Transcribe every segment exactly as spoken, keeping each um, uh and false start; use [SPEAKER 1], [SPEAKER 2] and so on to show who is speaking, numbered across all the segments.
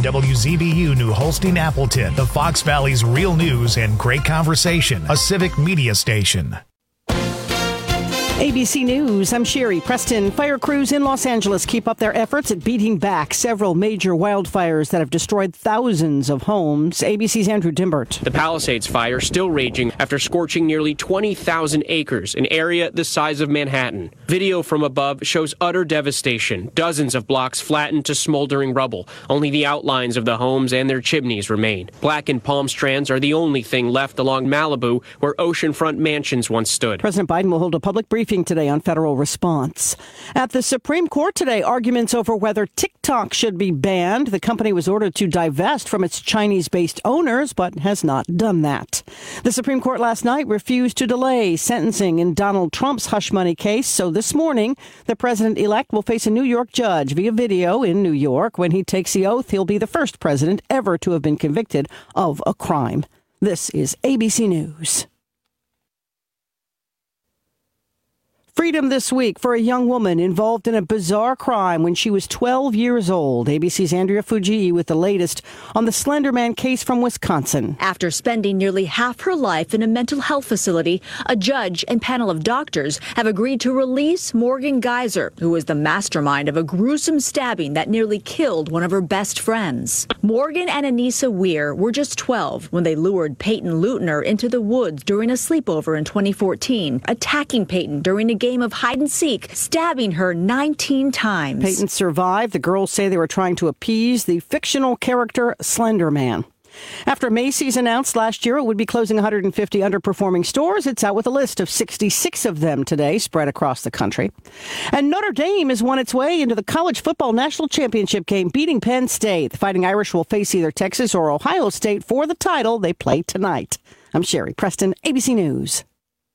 [SPEAKER 1] W Z B U New Holstein Appleton, the Fox Valley's real news and great conversation, a civic media station.
[SPEAKER 2] A B C News, I'm Sherry Preston. Fire crews in Los Angeles keep up their efforts at beating back several major wildfires that have destroyed thousands of homes. A B C's Andrew Dimbert.
[SPEAKER 3] The Palisades fire still raging after scorching nearly twenty thousand acres, an area the size of Manhattan. Video from above shows utter devastation. Dozens of blocks flattened to smoldering rubble. Only the outlines of the homes and their chimneys remain. Blackened palm strands are the only thing left along Malibu, where oceanfront mansions once stood.
[SPEAKER 2] President Biden will hold a public briefing today on federal response. At the Supreme Court today, arguments over whether TikTok should be banned. The company was ordered to divest from its Chinese-based owners, but has not done that. The Supreme Court last night refused to delay sentencing in Donald Trump's hush money case, so this morning, the president-elect will face a New York judge via video in New York. When he takes the oath, he'll be the first president ever to have been convicted of a crime. This is A B C News. Freedom this week for a young woman involved in a bizarre crime when she was twelve years old. A B C's Andrea Fujii with the latest on the Slender Man case from Wisconsin.
[SPEAKER 4] After spending nearly half her life in a mental health facility, a judge and panel of doctors have agreed to release Morgan Geyser, who was the mastermind of a gruesome stabbing that nearly killed one of her best friends. Morgan and Anissa Weir were just twelve when they lured Peyton Lutner into the woods during a sleepover in twenty fourteen, attacking Peyton during a game of hide and seek, stabbing her nineteen times.
[SPEAKER 2] Peyton survived. The girls say they were trying to appease the fictional character Slender Man. After Macy's announced last year it would be closing one hundred fifty underperforming stores, it's out with a list of sixty-six of them today, spread across the country. And Notre Dame has won its way into the college football national championship game, beating Penn State. The Fighting Irish will face either Texas or Ohio State for the title. They play tonight. I'm Sherry Preston, A B C News.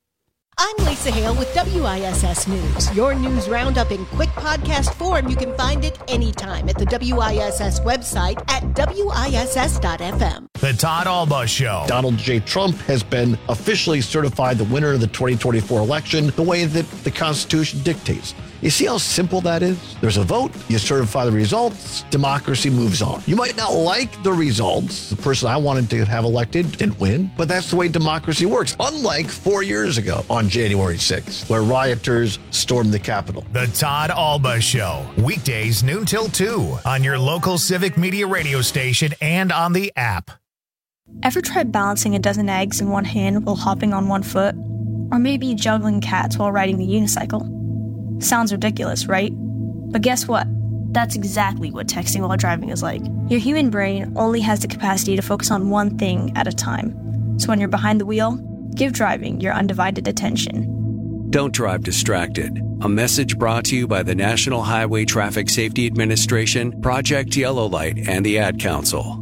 [SPEAKER 5] I'm Lisa Hale with W I S S News. Your news roundup in quick podcast form. You can find it anytime at the W I S S website at W I S S dot F M.
[SPEAKER 1] The Todd Alba Show.
[SPEAKER 6] Donald J. Trump has been officially certified the winner of the twenty twenty-four election the way that the Constitution dictates. You see how simple that is? There's a vote, you certify the results, democracy moves on. You might not like the results. The person I wanted to have elected didn't win, but that's the way democracy works. Unlike four years ago on January sixth, where rioters stormed the Capitol.
[SPEAKER 1] The Todd Alba Show. Weekdays noon till two on your local civic media radio station and on the app.
[SPEAKER 7] Ever tried balancing a dozen eggs in one hand while hopping on one foot? Or maybe juggling cats while riding the unicycle? Sounds ridiculous, right? But guess what? That's exactly what texting while driving is like. Your human brain only has the capacity to focus on one thing at a time. So when you're behind the wheel, give driving your undivided attention.
[SPEAKER 8] Don't drive distracted. A message brought to you by the National Highway Traffic Safety Administration, Project Yellow Light, and the Ad Council.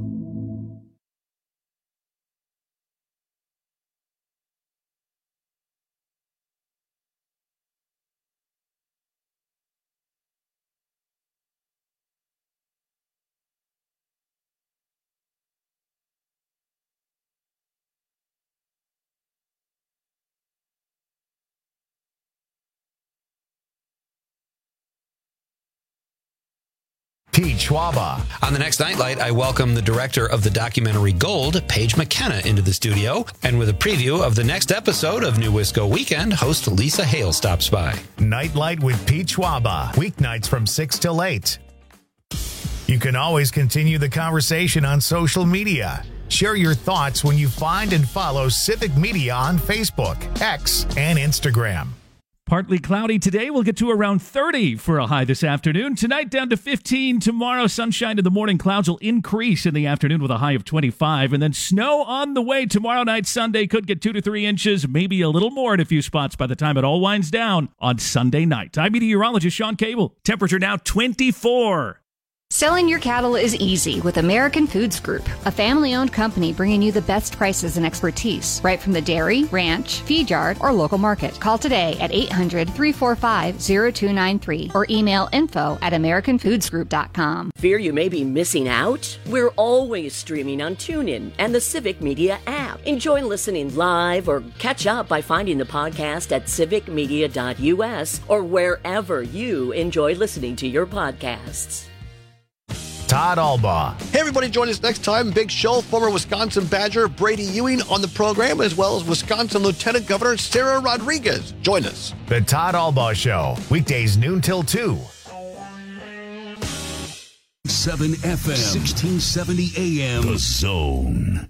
[SPEAKER 1] Pete Schwaba.
[SPEAKER 9] On the next Nightlight, I welcome the director of the documentary Gold, Paige McKenna, into the studio. And with a preview of the next episode of New Wisco Weekend, host Lisa Hale stops by.
[SPEAKER 1] Nightlight with Pete Schwaba. Weeknights from six till eight. You can always continue the conversation on social media. Share your thoughts when you find and follow Civic Media on Facebook, X, and Instagram.
[SPEAKER 10] Partly cloudy today. We'll get to around thirty for a high this afternoon. Tonight down to fifteen. Tomorrow, sunshine in the morning. Clouds will increase in the afternoon with a high of twenty-five. And then snow on the way. Tomorrow night, Sunday, could get two to three inches, maybe a little more in a few spots by the time it all winds down on Sunday night. I'm meteorologist Sean Cable. Temperature now twenty-four.
[SPEAKER 11] Selling your cattle is easy with American Foods Group, a family-owned company bringing you the best prices and expertise right from the dairy, ranch, feed yard, or local market. Call today at eight hundred, three four five, zero two nine three or email info at american foods group dot com.
[SPEAKER 12] Fear you may be missing out? We're always streaming on TuneIn and the Civic Media app. Enjoy listening live or catch up by finding the podcast at civic media dot u s or wherever you enjoy listening to your podcasts.
[SPEAKER 1] Todd Albaugh.
[SPEAKER 6] Hey, everybody, join us next time. Big show. Former Wisconsin Badger Brady Ewing on the program, as well as Wisconsin Lieutenant Governor Sarah Rodriguez. Join us.
[SPEAKER 1] The Todd Albaugh Show, weekdays noon till two.
[SPEAKER 13] seven F M, sixteen seventy A M. The Zone.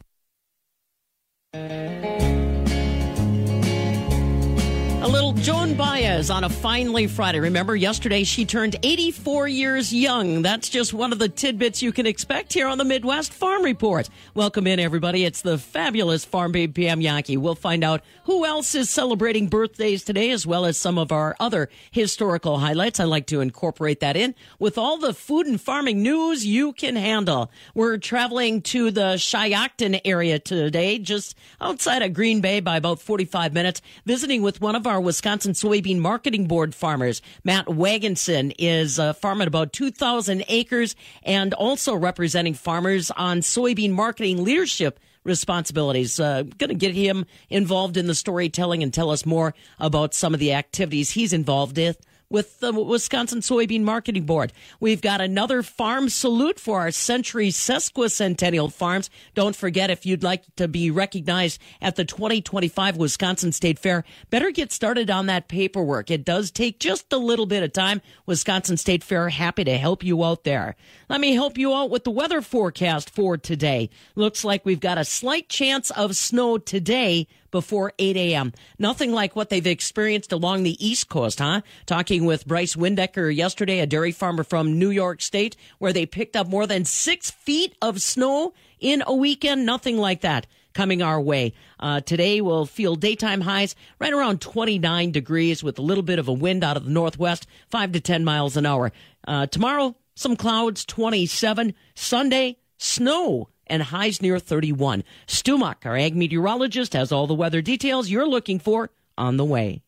[SPEAKER 14] A little Joan Baez on a finally Friday. Remember, yesterday she turned eighty-four years young. That's just one of the tidbits you can expect here on the Midwest Farm Report. Welcome in, everybody. It's the fabulous Farm Babe Pam Yankee. We'll find out who else is celebrating birthdays today, as well as some of our other historical highlights. I like to incorporate that in with all the food and farming news you can handle. We're traveling to the Shiocton area today, just outside of Green Bay by about forty-five minutes, visiting with one of our Wisconsin Soybean Marketing Board farmers. Matt Wagenson is uh, farming about two thousand acres and also representing farmers on soybean marketing leadership responsibilities. Uh, going to get him involved in the storytelling and tell us more about some of the activities he's involved in with the Wisconsin Soybean Marketing Board. We've got another farm salute for our Century Sesquicentennial farms. Don't forget, if you'd like to be recognized at the twenty twenty-five Wisconsin State Fair, better get started on that paperwork. It does take just a little bit of time. Wisconsin State Fair, happy to help you out there. Let me help you out with the weather forecast for today. Looks like we've got a slight chance of snow today before eight a.m. Nothing like what they've experienced along the East Coast, huh? Talking with Bryce Windecker yesterday, a dairy farmer from New York State, where they picked up more than six feet of snow in a weekend. Nothing like that coming our way. Uh, today we'll feel daytime highs right around twenty-nine degrees with a little bit of a wind out of the northwest, five to ten miles an hour. Uh, tomorrow, some clouds, twenty-seven. Sunday, snow and highs near thirty-one. Stu Muck, our ag meteorologist, has all the weather details you're looking for on the way.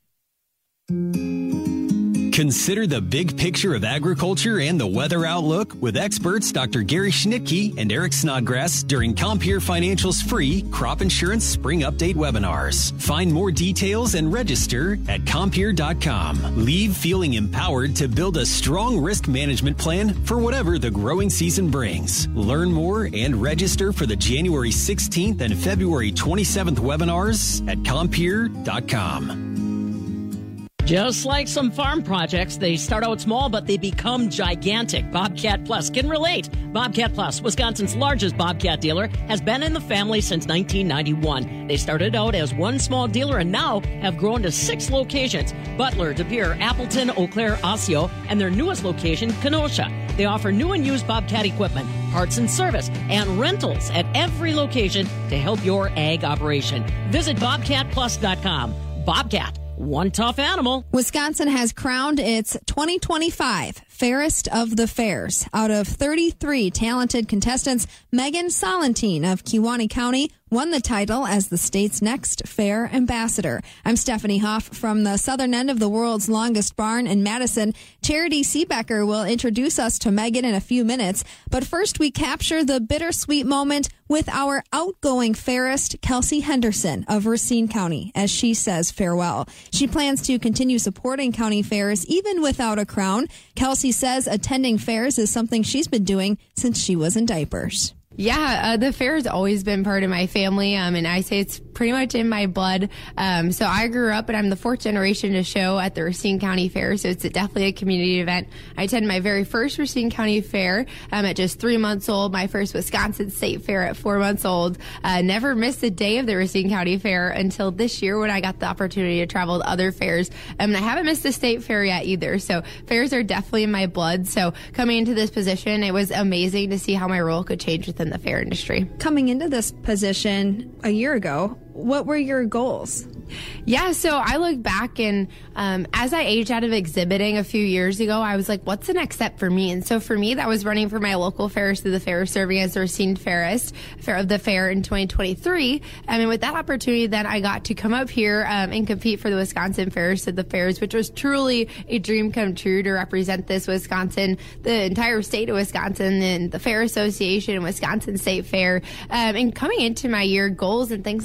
[SPEAKER 15] Consider the big picture of agriculture and the weather outlook with experts Doctor Gary Schnitke and Eric Snodgrass during Compeer Financial's free Crop Insurance Spring Update webinars. Find more details and register at Compeer dot com. Leave feeling empowered to build a strong risk management plan for whatever the growing season brings. Learn more and register for the January sixteenth and February twenty-seventh webinars at Compeer dot com.
[SPEAKER 14] Just like some farm projects, they start out small, but they become gigantic. Bobcat Plus can relate. Bobcat Plus, Wisconsin's largest Bobcat dealer, has been in the family since nineteen ninety-one. They started out as one small dealer and now have grown to six locations: Butler, De Pere, Appleton, Eau Claire, Osseo, and their newest location, Kenosha. They offer new and used Bobcat equipment, parts and service, and rentals at every location to help your ag operation. Visit bobcat plus dot com. Bobcat. One tough animal.
[SPEAKER 16] Wisconsin has crowned its twenty twenty-five Fairest of the Fairs. Out of thirty-three talented contestants, Megan Solentine of Kewaunee County won the title as the state's next fair ambassador. I'm Stephanie Huff from the southern end of the world's longest barn in Madison. Charity Seebecker will introduce us to Megan in a few minutes. But first, we capture the bittersweet moment with our outgoing fairist, Kelsey Henderson of Racine County, as she says farewell. She plans to continue supporting county fairs even without a crown. Kelsey says attending fairs is something she's been doing since she was in diapers.
[SPEAKER 17] Yeah, uh, the fair has always been part of my family, um, and I say it's pretty much in my blood. Um, so I grew up, and I'm the fourth generation to show at the Racine County Fair, so it's definitely a community event. I attended my very first Racine County Fair um, at just three months old, my first Wisconsin State Fair at four months old. Uh, never missed a day of the Racine County Fair until this year when I got the opportunity to travel to other fairs. Um, and I haven't missed the state fair yet either, so fairs are definitely in my blood. So coming into this position, it was amazing to see how my role could change within the fair industry.
[SPEAKER 16] Coming into this position a year ago, what were your goals?
[SPEAKER 17] Yeah, so I look back and um, as I aged out of exhibiting a few years ago, I was like, what's the next step for me? And so for me, that was running for my local Fairest of the Fair, serving as the Racine Fairest Fair of the Fair in twenty twenty-three. I mean, with that opportunity, then I got to come up here um, and compete for the Wisconsin Fairest of the Fairs, which was truly a dream come true to represent this Wisconsin, the entire state of Wisconsin, and the Fair Association and Wisconsin State Fair. Um, and coming into my year, goals and things I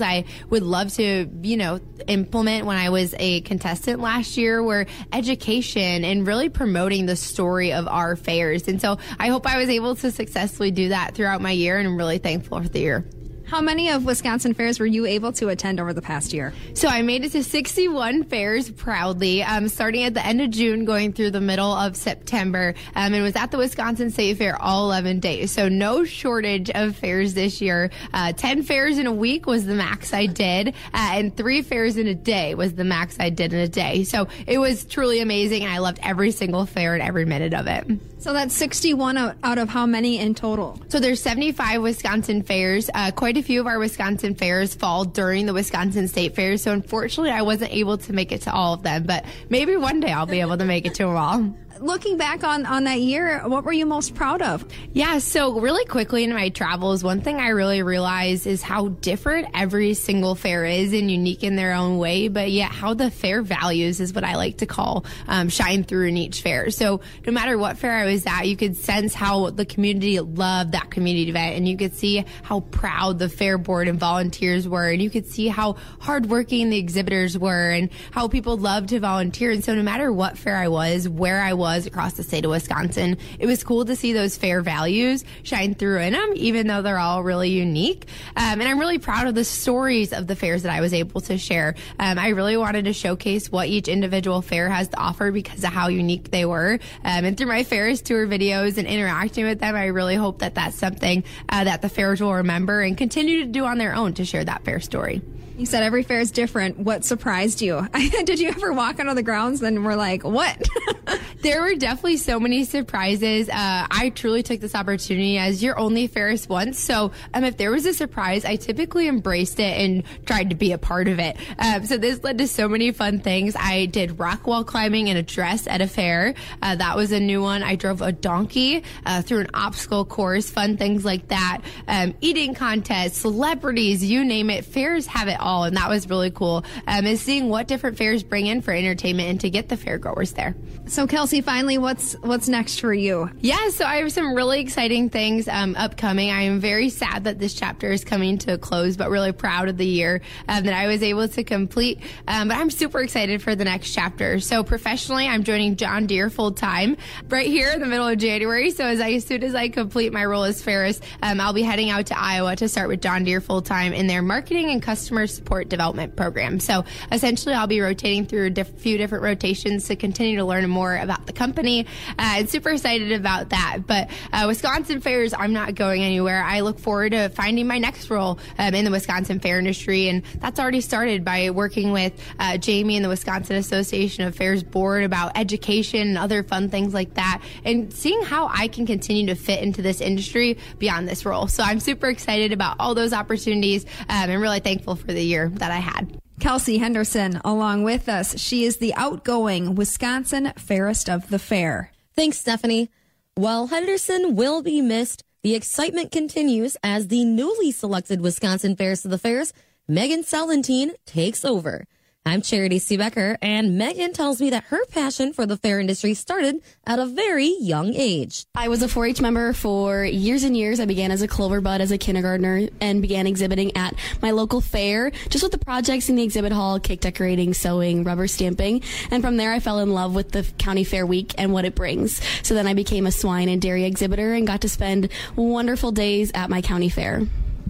[SPEAKER 17] would love to, you know, implement when I was a contestant last year were education and really promoting the story of our fairs. And so I hope I was able to successfully do that throughout my year, and I'm really thankful for the year.
[SPEAKER 16] How many of Wisconsin fairs were you able to attend over the past year?
[SPEAKER 17] So I made it to sixty-one fairs proudly, um, starting at the end of June, going through the middle of September, um, and was at the Wisconsin State Fair all eleven days. So no shortage of fairs this year. Uh, ten fairs in a week was the max I did, uh, and three fairs in a day was the max I did in a day. So it was truly amazing, and I loved every single fair and every minute of it.
[SPEAKER 16] So that's sixty-one out of how many in total?
[SPEAKER 17] So there's seventy-five Wisconsin fairs. Uh, quite a few of our Wisconsin fairs fall during the Wisconsin State Fair. So unfortunately, I wasn't able to make it to all of them, but maybe one day I'll be able to make it to them all.
[SPEAKER 16] Looking back on, on that year, what were you most proud of?
[SPEAKER 17] Yeah, so really quickly in my travels, one thing I really realized is how different every single fair is and unique in their own way, but yet how the fair values is what I like to call um, shine through in each fair. So no matter what fair I was at, you could sense how the community loved that community event, and you could see how proud the fair board and volunteers were, and you could see how hardworking the exhibitors were and how people loved to volunteer. And so no matter what fair I was, where I was, across the state of Wisconsin, it was cool to see those fair values shine through in them, even though they're all really unique. Um, and I'm really proud of the stories of the fairs that I was able to share. Um, I really wanted to showcase what each individual fair has to offer because of how unique they were. Um, and through my fairs tour videos and interacting with them, I really hope that that's something uh, that the fairs will remember and continue to do on their own to share that fair story.
[SPEAKER 16] You said every fair is different. What surprised you? Did you ever walk onto the grounds and were like, what?
[SPEAKER 17] There were definitely so many surprises. Uh, I truly took this opportunity as you're only Ferris once. So um, if there was a surprise, I typically embraced it and tried to be a part of it. Um, so this led to so many fun things. I did rock wall climbing in a dress at a fair. Uh, that was a new one. I drove a donkey uh, through an obstacle course, fun things like that. Um, eating contests, celebrities, you name it. Fairs have it all, and that was really cool. Um, is seeing what different fairs bring in for entertainment and to get the fairgoers there.
[SPEAKER 16] So Kelsey, finally, what's what's next for you?
[SPEAKER 17] Yeah, so I have some really exciting things um, upcoming. I am very sad that this chapter is coming to a close, but really proud of the year um, that I was able to complete. Um, but I'm super excited for the next chapter. So professionally, I'm joining John Deere full time right here in the middle of January. So as, I, as soon as I complete my role as Ferris, um, I'll be heading out to Iowa to start with John Deere full time in their marketing and customer support development program. So essentially, I'll be rotating through a diff- few different rotations to continue to learn more about the company. Uh, and super excited about that. But uh, Wisconsin fairs, I'm not going anywhere. I look forward to finding my next role um, in the Wisconsin fair industry. And that's already started by working with uh, Jamie and the Wisconsin Association of Fairs board about education and other fun things like that, and seeing how I can continue to fit into this industry beyond this role. So I'm super excited about all those opportunities um, and really thankful for the year that I had.
[SPEAKER 16] Kelsey Henderson along with us. She is the outgoing Wisconsin Fairest of the Fair.
[SPEAKER 18] Thanks, Stephanie. While Henderson will be missed, the excitement continues as the newly selected Wisconsin Fairest of the Fairs, Megan Salentine, takes over. I'm Charity Seebecker, and Megan tells me that her passion for the fair industry started at a very young age.
[SPEAKER 19] I was a four H member for years and years. I began as a clover bud as a kindergartner and began exhibiting at my local fair, just with the projects in the exhibit hall, cake decorating, sewing, rubber stamping. And from there, I fell in love with the County Fair Week and what it brings. So then I became a swine and dairy exhibitor and got to spend wonderful days at my county fair.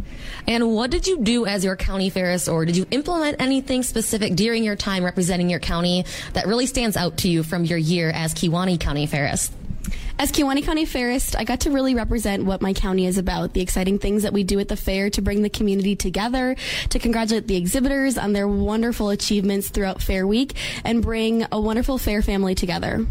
[SPEAKER 18] And what did you do as your county fairist, or did you implement anything specific during your time representing your county that really stands out to you from your year as Kewaunee County Fairist?
[SPEAKER 19] As Kewaunee County Fairist, I got to really represent what my county is about, the exciting things that we do at the fair to bring the community together, to congratulate the exhibitors on their wonderful achievements throughout Fair Week, and bring a wonderful fair family together.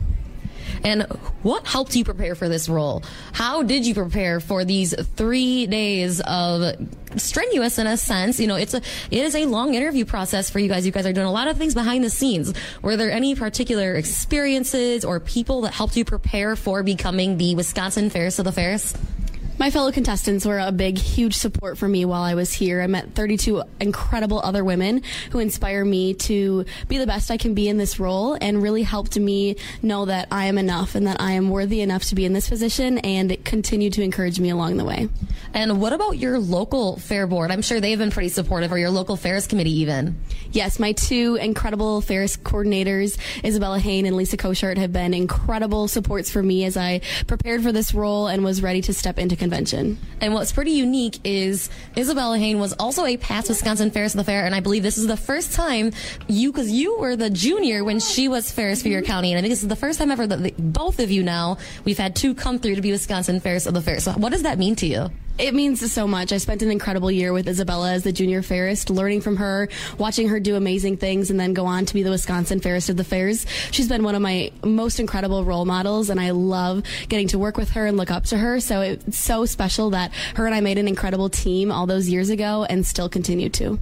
[SPEAKER 18] And what helped you prepare for this role? How did you prepare for these three days of strenuous, in a sense? You know, it's a it is a long interview process for you guys. You guys are doing a lot of things behind the scenes. Were there any particular experiences or people that helped you prepare for becoming the Wisconsin Fairest of the Fairs?
[SPEAKER 19] My fellow contestants were a big, huge support for me while I was here. I met thirty-two incredible other women who inspire me to be the best I can be in this role and really helped me know that I am enough and that I am worthy enough to be in this position, and continue to encourage me along the way.
[SPEAKER 18] And what about your local fair board? I'm sure they've been pretty supportive, or your local fairs committee even.
[SPEAKER 19] Yes, my two incredible fairs coordinators, Isabella Hain and Lisa Koshart, have been incredible supports for me as I prepared for this role and was ready to step into convention.
[SPEAKER 18] And what's pretty unique is Isabella Hain was also a past Wisconsin Fairest of the Fair, and I believe this is the first time you, because you were the junior when she was Fairest for your county, and I think this is the first time ever that the, both of you now, we've had two come through to be Wisconsin Fairest of the Fair. So what does that mean to you?
[SPEAKER 19] It means so much. I spent an incredible year with Isabella as the junior fairest, learning from her, watching her do amazing things, and then go on to be the Wisconsin Fairest of the Fairs. She's been one of my most incredible role models, and I love getting to work with her and look up to her. So it's so special that her and I made an incredible team all those years ago and still continue to.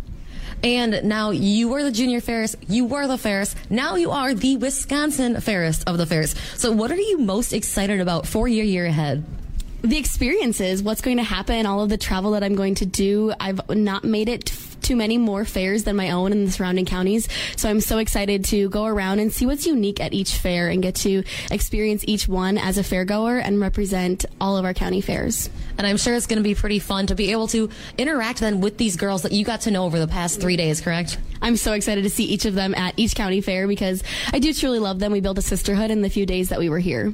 [SPEAKER 18] And now you were the junior fairest, you were the fairest, now you are the Wisconsin Fairest of the Fairs. So what are you most excited about for your year ahead?
[SPEAKER 19] The experiences, what's going to happen, all of the travel that I'm going to do. I've not made it too many more fairs than my own in the surrounding counties, so I'm so excited to go around and see what's unique at each fair and get to experience each one as a fairgoer and represent all of our county fairs.
[SPEAKER 18] And I'm sure it's going to be pretty fun to be able to interact then with these girls that you got to know over the past three days, correct?
[SPEAKER 19] I'm so excited to see each of them at each county fair because I do truly love them. We built a sisterhood in the few days that we were here.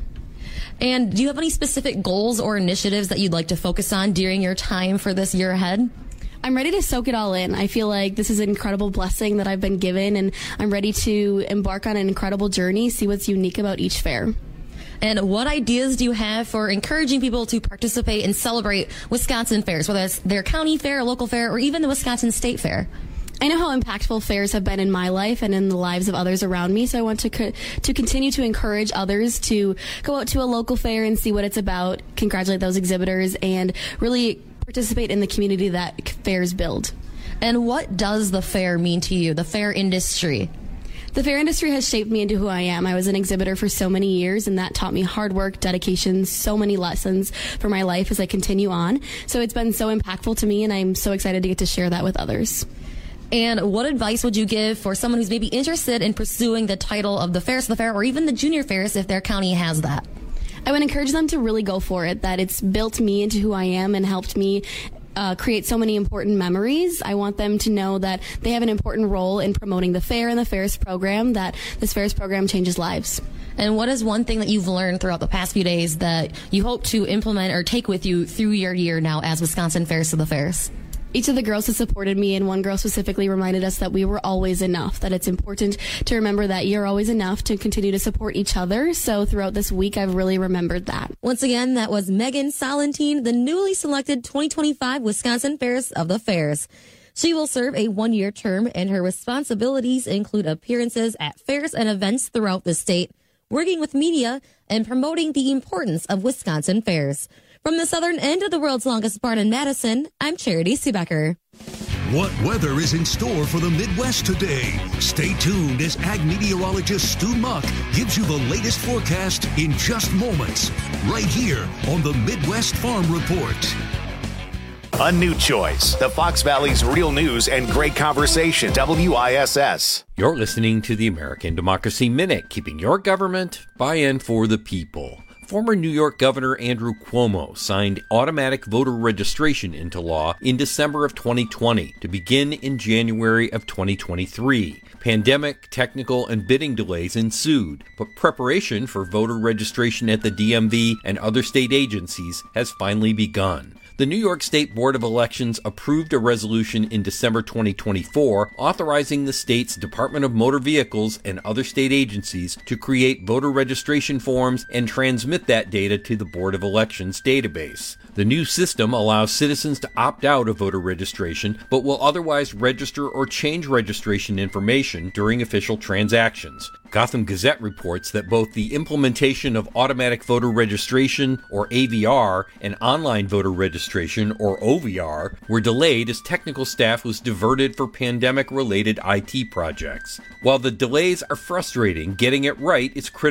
[SPEAKER 18] And do you have any specific goals or initiatives that you'd like to focus on during your time for this year ahead?
[SPEAKER 19] I'm ready to soak it all in. I feel like this is an incredible blessing that I've been given, and I'm ready to embark on an incredible journey, see what's unique about each fair.
[SPEAKER 18] And what ideas do you have for encouraging people to participate and celebrate Wisconsin fairs, whether it's their county fair, local fair, or even the Wisconsin State Fair?
[SPEAKER 19] I know how impactful fairs have been in my life and in the lives of others around me, so I want to co- to continue to encourage others to go out to a local fair and see what it's about, congratulate those exhibitors, and really participate in the community that fairs build.
[SPEAKER 18] And what does the fair mean to you, the fair industry?
[SPEAKER 19] The fair industry has shaped me into who I am. I was an exhibitor for so many years, and that taught me hard work, dedication, so many lessons for my life as I continue on. So it's been so impactful to me, and I'm so excited to get to share that with others.
[SPEAKER 18] And what advice would you give for someone who's maybe interested in pursuing the title of the Fairest of the Fair or even the Junior Fairest if their county has that?
[SPEAKER 19] I would encourage them to really go for it, that it's built me into who I am and helped me uh, create so many important memories. I want them to know that they have an important role in promoting the fair and the Fairest program, that this Fairest program changes lives.
[SPEAKER 18] And what is one thing that you've learned throughout the past few days that you hope to implement or take with you through your year now as Wisconsin Fairest of the Fairs?
[SPEAKER 19] Each of the girls has supported me, and one girl specifically reminded us that we were always enough, that it's important to remember that you're always enough to continue to support each other. So throughout this week, I've really remembered that.
[SPEAKER 18] Once again, that was Megan Solentine, the newly selected twenty twenty-five Wisconsin Fairest of the Fairs. She will serve a one-year term, and her responsibilities include appearances at fairs and events throughout the state, working with media, and promoting the importance of Wisconsin fairs. From the southern end of the world's longest barn in Madison, I'm Charity Seebecker.
[SPEAKER 13] What weather is in store for the Midwest today? Stay tuned as ag meteorologist Stu Muck gives you the latest forecast in just moments, right here on the Midwest Farm Report.
[SPEAKER 1] A new choice. The Fox Valley's real news and great conversation. W I S S.
[SPEAKER 20] You're listening to the American Democracy Minute, keeping your government by and for the people. Former New York Governor Andrew Cuomo signed automatic voter registration into law in December of twenty twenty to begin in January of twenty twenty-three. Pandemic, technical, and bidding delays ensued, but preparation for voter registration at the D M V and other state agencies has finally begun. The New York State Board of Elections approved a resolution in December twenty twenty-four authorizing the state's Department of Motor Vehicles and other state agencies to create voter registration forms and transmit that data to the Board of Elections database. The new system allows citizens to opt out of voter registration, but will otherwise register or change registration information during official transactions. Gotham Gazette reports that both the implementation of automatic voter registration, or A V R, and online voter registration, or O V R, were delayed as technical staff was diverted for pandemic-related I T projects. While the delays are frustrating, getting it right is critical.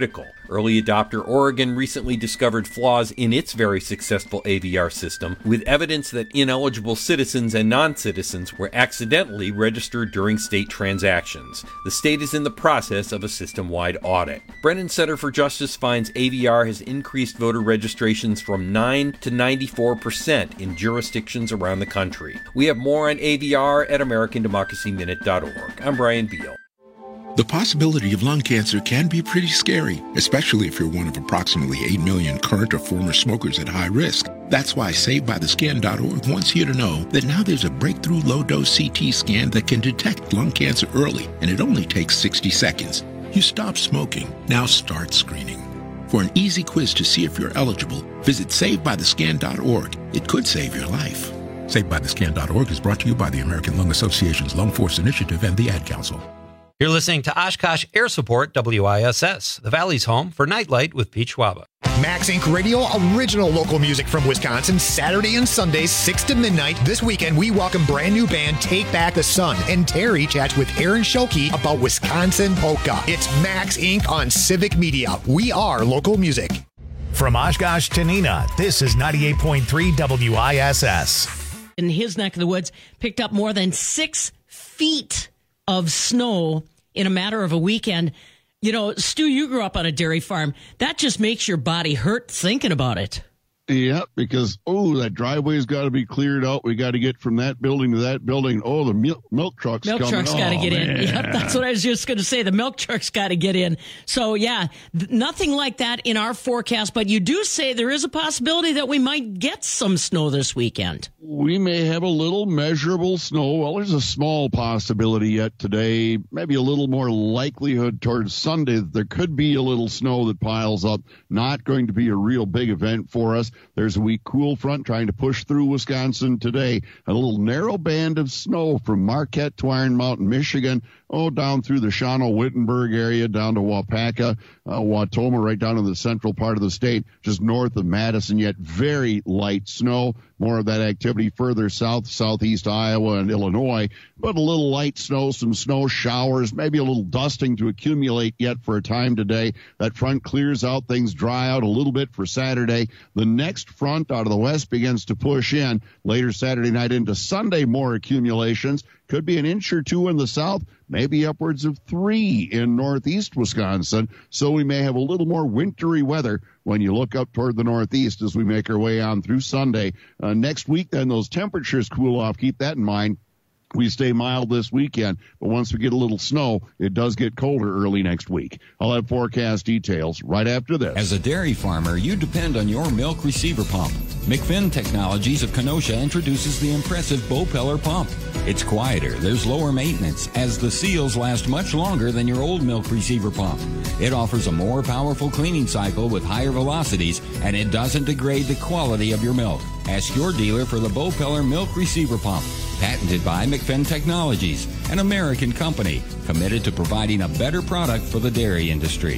[SPEAKER 20] Early adopter Oregon recently discovered flaws in its very successful A V R system, with evidence that ineligible citizens and non-citizens were accidentally registered during state transactions. The state is in the process of a system-wide audit. Brennan Center for Justice finds A V R has increased voter registrations from nine to ninety-four percent in jurisdictions around the country. We have more on A V R at American Democracy Minute dot org. I'm Brian Beal.
[SPEAKER 21] The possibility of lung cancer can be pretty scary, especially if you're one of approximately eight million current or former smokers at high risk. That's why Saved By The Scan dot org wants you to know that now there's a breakthrough low-dose C T scan that can detect lung cancer early, and it only takes sixty seconds. You stop smoking, now start screening. For an easy quiz to see if you're eligible, visit Saved By The Scan dot org. It could save your life. Saved By The Scan dot org is brought to you by the American Lung Association's Lung Force Initiative and the Ad Council.
[SPEAKER 9] You're listening to Oshkosh Air Support W I S S, the Valley's home for Nightlight with Pete Schwaba.
[SPEAKER 22] Max Incorporated. Radio, original local music from Wisconsin, Saturday and Sundays, six to midnight. This weekend, we welcome brand new band Take Back the Sun, and Terry chats with Aaron Schulke about Wisconsin polka. It's Max Incorporated on Civic Media. We are local music.
[SPEAKER 1] From Oshkosh to Neenah, this is ninety-eight point three W I S S.
[SPEAKER 14] In his neck of the woods, picked up more than six feet of snow in a matter of a weekend. You know, Stu, you grew up on a dairy farm. That just makes your body hurt thinking about it.
[SPEAKER 23] Yeah, because, oh, that driveway's got to be cleared out. We got to get from that building to that building. Oh, the milk, milk truck's
[SPEAKER 14] milk
[SPEAKER 23] coming.
[SPEAKER 14] Milk truck's got to
[SPEAKER 23] oh,
[SPEAKER 14] get
[SPEAKER 23] man.
[SPEAKER 14] in. Yep, that's what I was just going to say. The milk truck's got to get in. So, yeah, th- nothing like that in our forecast. But you do say there is a possibility that we might get some snow this weekend.
[SPEAKER 23] We may have a little measurable snow. Well, there's a small possibility yet today. Maybe a little more likelihood towards Sunday that there could be a little snow that piles up. Not going to be a real big event for us. There's a weak cool front trying to push through Wisconsin today. A little narrow band of snow from Marquette to Iron Mountain, Michigan. Oh, down through the Shawano-Wittenberg area, down to Waupaca, uh, Wautoma, right down in the central part of the state, just north of Madison, yet very light snow. More of that activity further south, southeast Iowa and Illinois, but a little light snow, some snow showers, maybe a little dusting to accumulate yet for a time today. That front clears out, things dry out a little bit for Saturday. The next front out of the west begins to push in. Later Saturday night into Sunday, more accumulations. Could be an inch or two in the south, maybe upwards of three in northeast Wisconsin. So we may have a little more wintry weather when you look up toward the northeast as we make our way on through Sunday. Uh, next week, then, those temperatures cool off. Keep that in mind. We stay mild this weekend, but once we get a little snow, it does get colder early next week. I'll have forecast details right after this.
[SPEAKER 24] As a dairy farmer, you depend on your milk receiver pump. McFinn Technologies of Kenosha introduces the impressive Bopeller pump. It's quieter, there's lower maintenance, as the seals last much longer than your old milk receiver pump. It offers a more powerful cleaning cycle with higher velocities, and it doesn't degrade the quality of your milk. Ask your dealer for the Bopeller milk receiver pump. Patented by McFinn Technologies, an American company committed to providing a better product for the dairy industry.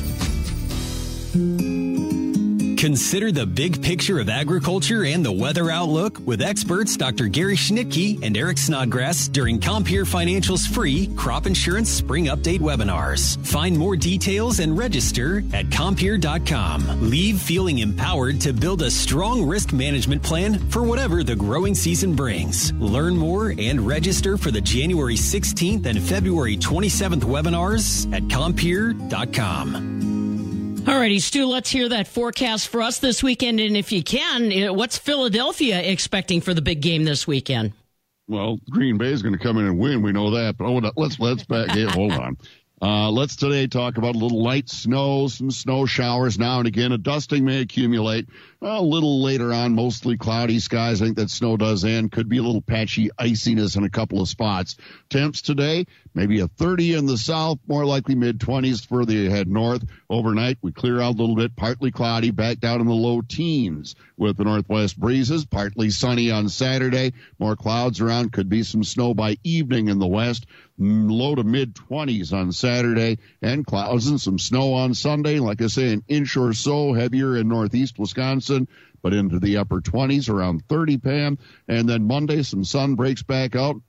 [SPEAKER 15] Consider the big picture of agriculture and the weather outlook with experts Doctor Gary Schnittke and Eric Snodgrass during Compeer Financial's free crop insurance spring update webinars. Find more details and register at Compeer dot com. Leave feeling empowered to build a strong risk management plan for whatever the growing season brings. Learn more and register for the January sixteenth and February twenty-seventh webinars at Compeer dot com.
[SPEAKER 14] All righty, Stu, let's hear that forecast for us this weekend. And if you can, what's Philadelphia expecting for the big game this weekend?
[SPEAKER 23] Well, Green Bay is going to come in and win. We know that. But hold on. let's let's back. Hold on. Uh, let's today talk about a little light snow, some snow showers now and again. A dusting may accumulate. A little later on, mostly cloudy skies. I think that snow does end. Could be a little patchy iciness in a couple of spots. Temps today, maybe a thirty in the south, more likely mid-twenties further you head north. Overnight, we clear out a little bit, partly cloudy, back down in the low teens with the northwest breezes. Partly sunny on Saturday. More clouds around. Could be some snow by evening in the west. Low to mid-twenties on Saturday, and clouds and some snow on Sunday. Like I say, an inch or so heavier in northeast Wisconsin, but into the upper twenties, around thirty, Pam. And then Monday, some sun breaks back out.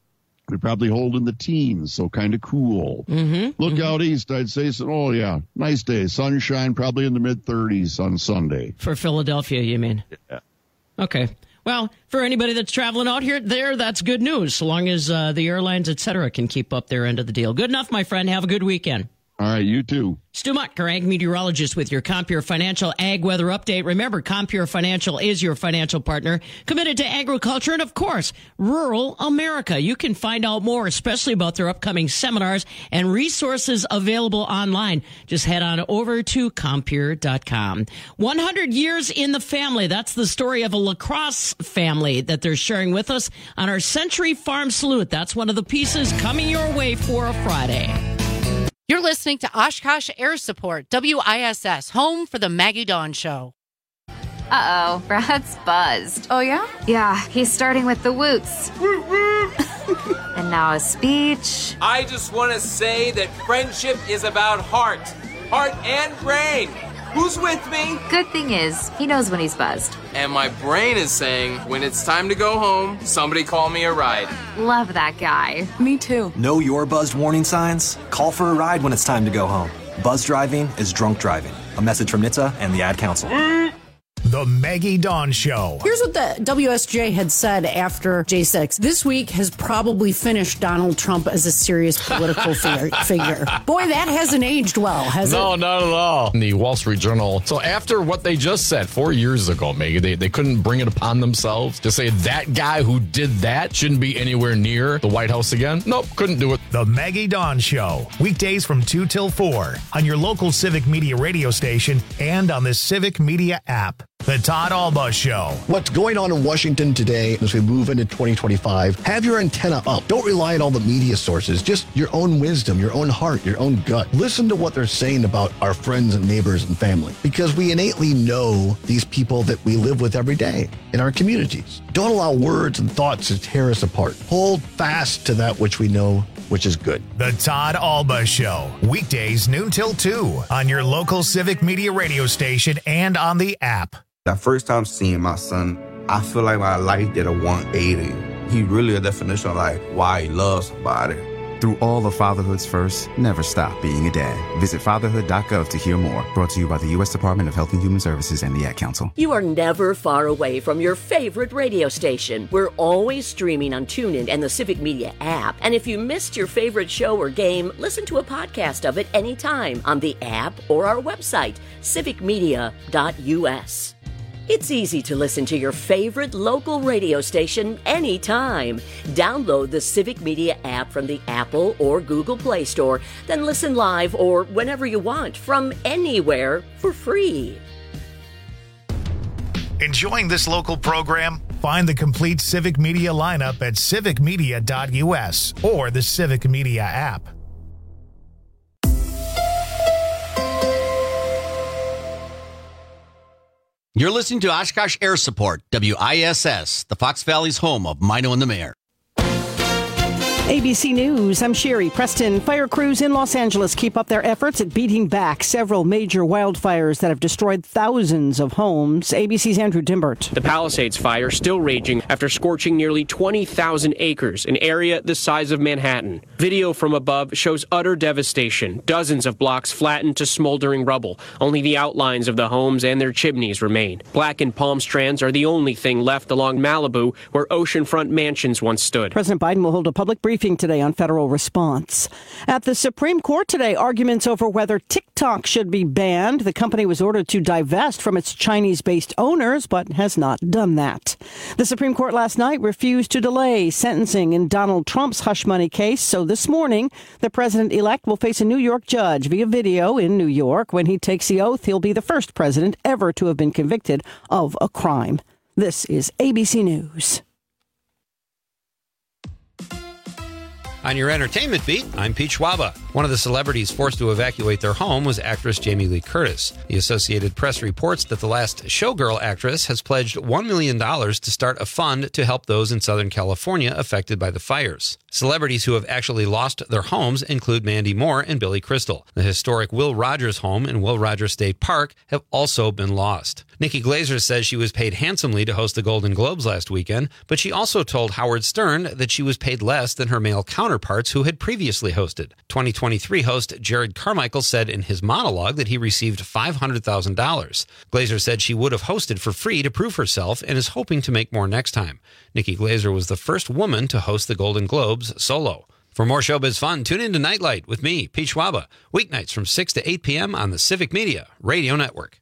[SPEAKER 23] They're probably holding the teens, so kind of cool.
[SPEAKER 14] Mm-hmm.
[SPEAKER 23] Look
[SPEAKER 14] mm-hmm.
[SPEAKER 23] out east, I'd say, so, oh, yeah, nice day. Sunshine, probably in the mid-thirties on Sunday.
[SPEAKER 14] For Philadelphia, you mean?
[SPEAKER 23] Yeah.
[SPEAKER 14] Okay. Well, for anybody that's traveling out here, there, that's good news, so long as uh, the airlines, et cetera, can keep up their end of the deal. Good enough, my friend. Have a good weekend.
[SPEAKER 23] All right, you too.
[SPEAKER 14] Stu Muck, our ag meteorologist with your Compure Financial Ag Weather Update. Remember, Compure Financial is your financial partner, committed to agriculture and, of course, rural America. You can find out more, especially about their upcoming seminars and resources available online. Just head on over to Compure dot com. one hundred years in the family. That's the story of a lacrosse family that they're sharing with us on our Century Farm Salute. That's one of the pieces coming your way for a Friday.
[SPEAKER 2] You're listening to Oshkosh Air Support, W I S S, home for the Maggie Dawn Show.
[SPEAKER 11] Uh-oh, Brad's buzzed.
[SPEAKER 3] Oh, yeah?
[SPEAKER 11] Yeah, he's starting with the woots. And now a speech.
[SPEAKER 4] I just want to say that friendship is about heart. Heart and brain. Who's with me?
[SPEAKER 11] Good thing is, he knows when he's buzzed.
[SPEAKER 4] And my brain is saying, when it's time to go home, somebody call me a ride.
[SPEAKER 11] Love that guy.
[SPEAKER 3] Me too.
[SPEAKER 5] Know your buzzed warning signs? Call for a ride when it's time to go home. Buzz driving is drunk driving. A message from N H T S A and the Ad Council.
[SPEAKER 1] The Maggie Dawn Show.
[SPEAKER 25] Here's what the W S J had said after J six. This week has probably finished Donald Trump as a serious political figure. Boy, that hasn't aged well, has
[SPEAKER 26] no,
[SPEAKER 25] it?
[SPEAKER 26] No, not at all. In the Wall Street Journal. So after what they just said four years ago, Maggie, they, they couldn't bring it upon themselves to say that guy who did that shouldn't be anywhere near the White House again. Nope, couldn't do it.
[SPEAKER 1] The Maggie Dawn Show. Weekdays from two till four on your local Civic Media radio station and on the Civic Media app. The Todd Alba Show.
[SPEAKER 6] What's going on in Washington today as we move into twenty twenty-five? Have your antenna up. Don't rely on all the media sources. Just your own wisdom, your own heart, your own gut. Listen to what they're saying about our friends and neighbors and family, because we innately know these people that we live with every day in our communities. Don't allow words and thoughts to tear us apart. Hold fast to that which we know, which is good.
[SPEAKER 1] The Todd Alba Show. Weekdays noon till two on your local Civic Media radio station and on the app.
[SPEAKER 27] That first time seeing my son, I feel like my life did a one eighty. He really a definition of like why he loves somebody.
[SPEAKER 28] Through all the fatherhood's first, never stop being a dad. Visit fatherhood dot gov to hear more. Brought to you by the U S Department of Health and Human Services and the Ad Council.
[SPEAKER 12] You are never far away from your favorite radio station. We're always streaming on TuneIn and the Civic Media app. And if you missed your favorite show or game, listen to a podcast of it anytime on the app or our website, civic media dot u s. It's easy to listen to your favorite local radio station anytime. Download the Civic Media app from the Apple or Google Play Store, then listen live or whenever you want from anywhere for free.
[SPEAKER 1] Enjoying this local program? Find the complete Civic Media lineup at civic media dot u s or the Civic Media app.
[SPEAKER 29] You're listening to Oshkosh Air Support, W I S S, the Fox Valley's home of Mino and the Mayor.
[SPEAKER 30] A B C News, I'm Sherry Preston. Fire crews in Los Angeles keep up their efforts at beating back several major wildfires that have destroyed thousands of homes. A B C's Andrew Dimbert.
[SPEAKER 31] The Palisades fire still raging after scorching nearly twenty thousand acres, an area the size of Manhattan. Video from above shows utter devastation. Dozens of blocks flattened to smoldering rubble. Only the outlines of the homes and their chimneys remain. Blackened palm strands are the only thing left along Malibu, where oceanfront mansions once stood.
[SPEAKER 30] President Biden will hold a public briefing today on federal response. At the Supreme Court today, arguments over whether TikTok should be banned. The company was ordered to divest from its Chinese-based owners, but has not done that. The Supreme Court last night refused to delay sentencing in Donald Trump's hush money case, so this morning, the president-elect will face a New York judge via video in New York. When he takes the oath, he'll be the first president ever to have been convicted of a crime. This is A B C News.
[SPEAKER 9] On your entertainment beat, I'm Pete Schwaba. One of the celebrities forced to evacuate their home was actress Jamie Lee Curtis. The Associated Press reports that the last Showgirl actress has pledged one million dollars to start a fund to help those in Southern California affected by the fires. Celebrities who have actually lost their homes include Mandy Moore and Billy Crystal. The historic Will Rogers home in Will Rogers State Park have also been lost. Nikki Glaser says she was paid handsomely to host the Golden Globes last weekend, but she also told Howard Stern that she was paid less than her male counterparts who had previously hosted. twenty twenty-three host Jared Carmichael said in his monologue that he received five hundred thousand dollars. Glaser said she would have hosted for free to prove herself and is hoping to make more next time. Nikki Glaser was the first woman to host the Golden Globes solo. For more showbiz fun, tune in to Nightlight with me, Pete Schwaba, weeknights from six to eight p.m. on the Civic Media Radio Network.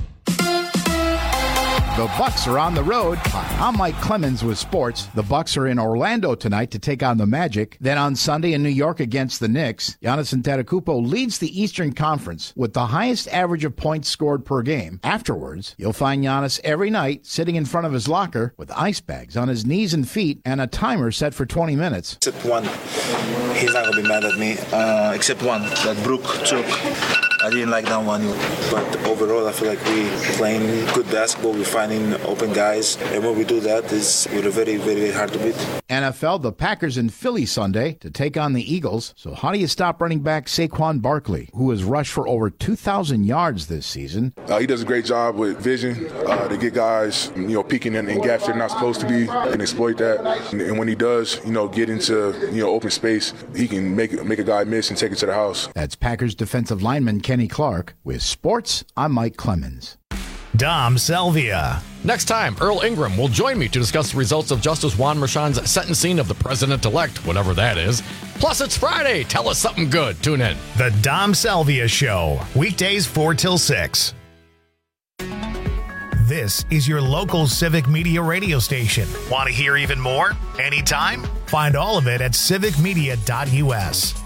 [SPEAKER 3] The Bucks are on the road. I'm Mike Clemens with sports. The Bucks are in Orlando tonight to take on the Magic. Then on Sunday in New York against the Knicks. Giannis Antetokounmpo leads the Eastern Conference with the highest average of points scored per game. Afterwards, you'll find Giannis every night sitting in front of his locker with ice bags on his knees and feet and a timer set for twenty minutes.
[SPEAKER 7] Except one. He's not going to be mad at me. Uh, except one that Brook took. I didn't like that one. But overall, I feel like we playing good basketball. We're finding open guys. And when we do that, it's, we're very, very, very hard to beat.
[SPEAKER 3] N F L, the Packers in Philly Sunday to take on the Eagles. So how do you stop running back Saquon Barkley, who has rushed for over two thousand yards this season?
[SPEAKER 8] Uh, he does a great job with vision uh, to get guys, you know, peeking in, in gaps they're not supposed to be and exploit that. And, and when he does, you know, get into, you know, open space, he can make, make a guy miss and take it to the house.
[SPEAKER 3] That's Packers defensive lineman Kenny Clark. With sports, I'm Mike Clemens.
[SPEAKER 1] Dom Salvia.
[SPEAKER 26] Next time, Earl Ingram will join me to discuss the results of Justice Juan Merchan's sentencing of the president-elect, whatever that is. Plus, it's Friday. Tell us something good. Tune in.
[SPEAKER 1] The Dom Salvia Show, weekdays four till six. This is your local Civic Media radio station. Want to hear even more? Anytime? Find all of it at civic media dot u s.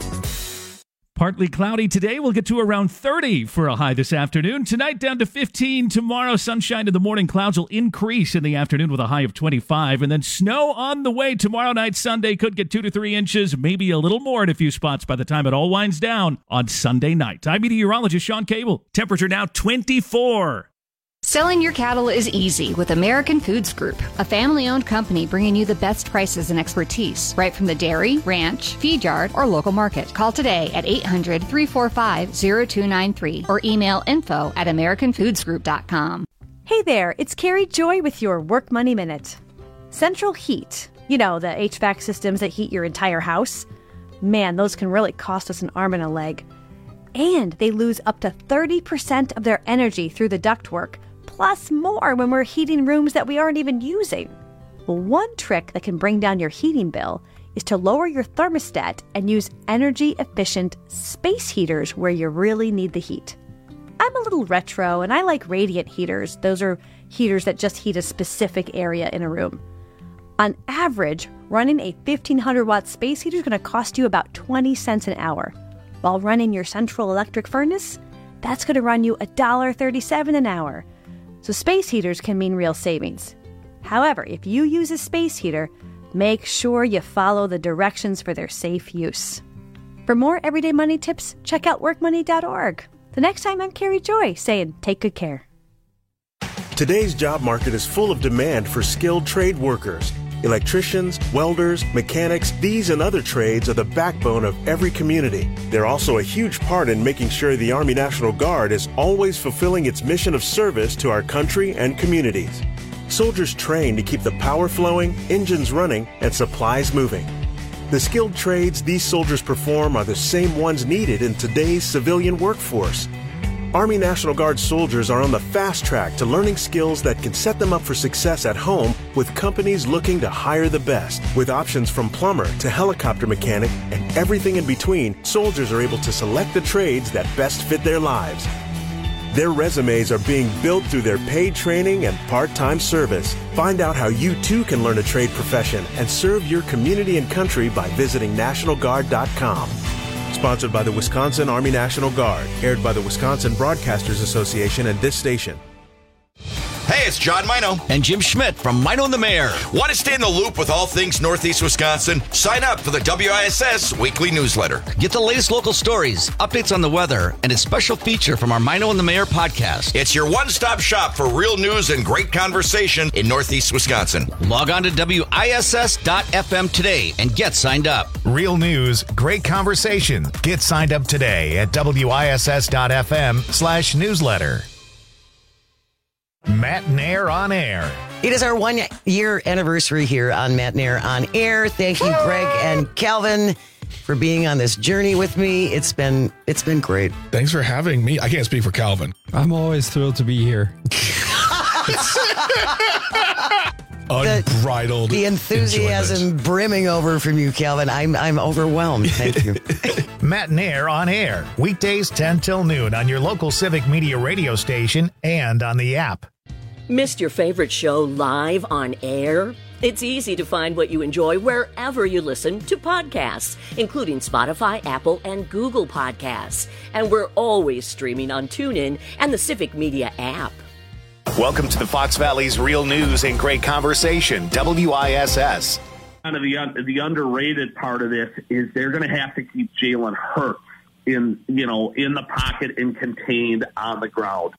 [SPEAKER 10] Partly cloudy today. We'll get to around thirty for a high this afternoon. Tonight down to fifteen. Tomorrow, sunshine in the morning. Clouds will increase in the afternoon with a high of twenty-five. And then snow on the way tomorrow night. Sunday could get two to three inches, maybe a little more in a few spots by the time it all winds down on Sunday night. I'm meteorologist Sean Cable. Temperature now twenty-four.
[SPEAKER 11] Selling your cattle is easy with American Foods Group, a family-owned company bringing you the best prices and expertise right from the dairy, ranch, feed yard, or local market. Call today at eight hundred, three four five, zero two nine three or email info at american foods group dot com.
[SPEAKER 13] Hey there, it's Carrie Joy with your Work Money Minute. Central Heat, you know, the H V A C systems that heat your entire house. Man, those can really cost us an arm and a leg. And they lose up to thirty percent of their energy through the ductwork, plus more when we're heating rooms that we aren't even using. Well, one trick that can bring down your heating bill is to lower your thermostat and use energy-efficient space heaters where you really need the heat. I'm a little retro, and I like radiant heaters. Those are heaters that just heat a specific area in a room. On average, running a fifteen hundred watt space heater is going to cost you about twenty cents an hour. While running your central electric furnace, that's going to run you one dollar thirty-seven an hour. So space heaters can mean real savings. However, if you use a space heater, make sure you follow the directions for their safe use. For more everyday money tips, check out work money dot org. The next time, I'm Carrie Joy saying take good care.
[SPEAKER 16] Today's job market is full of demand for skilled trade workers. Electricians, welders, mechanics, these and other trades are the backbone of every community. They're also a huge part in making sure the Army National Guard is always fulfilling its mission of service to our country and communities. Soldiers train to keep the power flowing, engines running, and supplies moving. The skilled trades these soldiers perform are the same ones needed in today's civilian workforce. Army National Guard soldiers are on the fast track to learning skills that can set them up for success at home with companies looking to hire the best. With options from plumber to helicopter mechanic and everything in between, soldiers are able to select the trades that best fit their lives. Their resumes are being built through their paid training and part-time service. Find out how you too can learn a trade profession and serve your community and country by visiting national guard dot com. Sponsored by the Wisconsin Army National Guard. Aired by the Wisconsin Broadcasters Association and this station.
[SPEAKER 2] Hey, it's John Mino.
[SPEAKER 29] And Jim Schmidt from Mino and the Mayor.
[SPEAKER 2] Want to stay in the loop with all things Northeast Wisconsin? Sign up for the W I S S weekly newsletter.
[SPEAKER 29] Get the latest local stories, updates on the weather, and a special feature from our Mino and the Mayor podcast.
[SPEAKER 2] It's your one-stop shop for real news and great conversation in Northeast Wisconsin.
[SPEAKER 29] Log on to W I S S dot F M today and get signed up.
[SPEAKER 1] Real news, great conversation. Get signed up today at W I S S dot F M slash newsletter. Matt Nair on Air.
[SPEAKER 14] It is our one-year anniversary here on Matt Nair on Air. Thank you, Greg and Calvin, for being on this journey with me. It's been it's been great.
[SPEAKER 15] Thanks for having me. I can't speak for Calvin.
[SPEAKER 17] I'm always thrilled to be here.
[SPEAKER 15] Unbridled
[SPEAKER 14] the, the enthusiasm
[SPEAKER 15] enjoyment.
[SPEAKER 14] brimming over from you, Calvin. I'm I'm overwhelmed. Thank you.
[SPEAKER 1] Matt Nair on Air. Weekdays ten till noon on your local Civic Media radio station and on the app.
[SPEAKER 12] Missed your favorite show live on air? It's easy to find what you enjoy wherever you listen to podcasts, including Spotify, Apple, and Google Podcasts. And we're always streaming on TuneIn and the Civic Media app.
[SPEAKER 1] Welcome to the Fox Valley's Real News and Great Conversation, W I S S.
[SPEAKER 18] Kind of the the underrated part of this is they're going to have to keep Jalen Hurts in, you know, in the pocket and contained on the ground.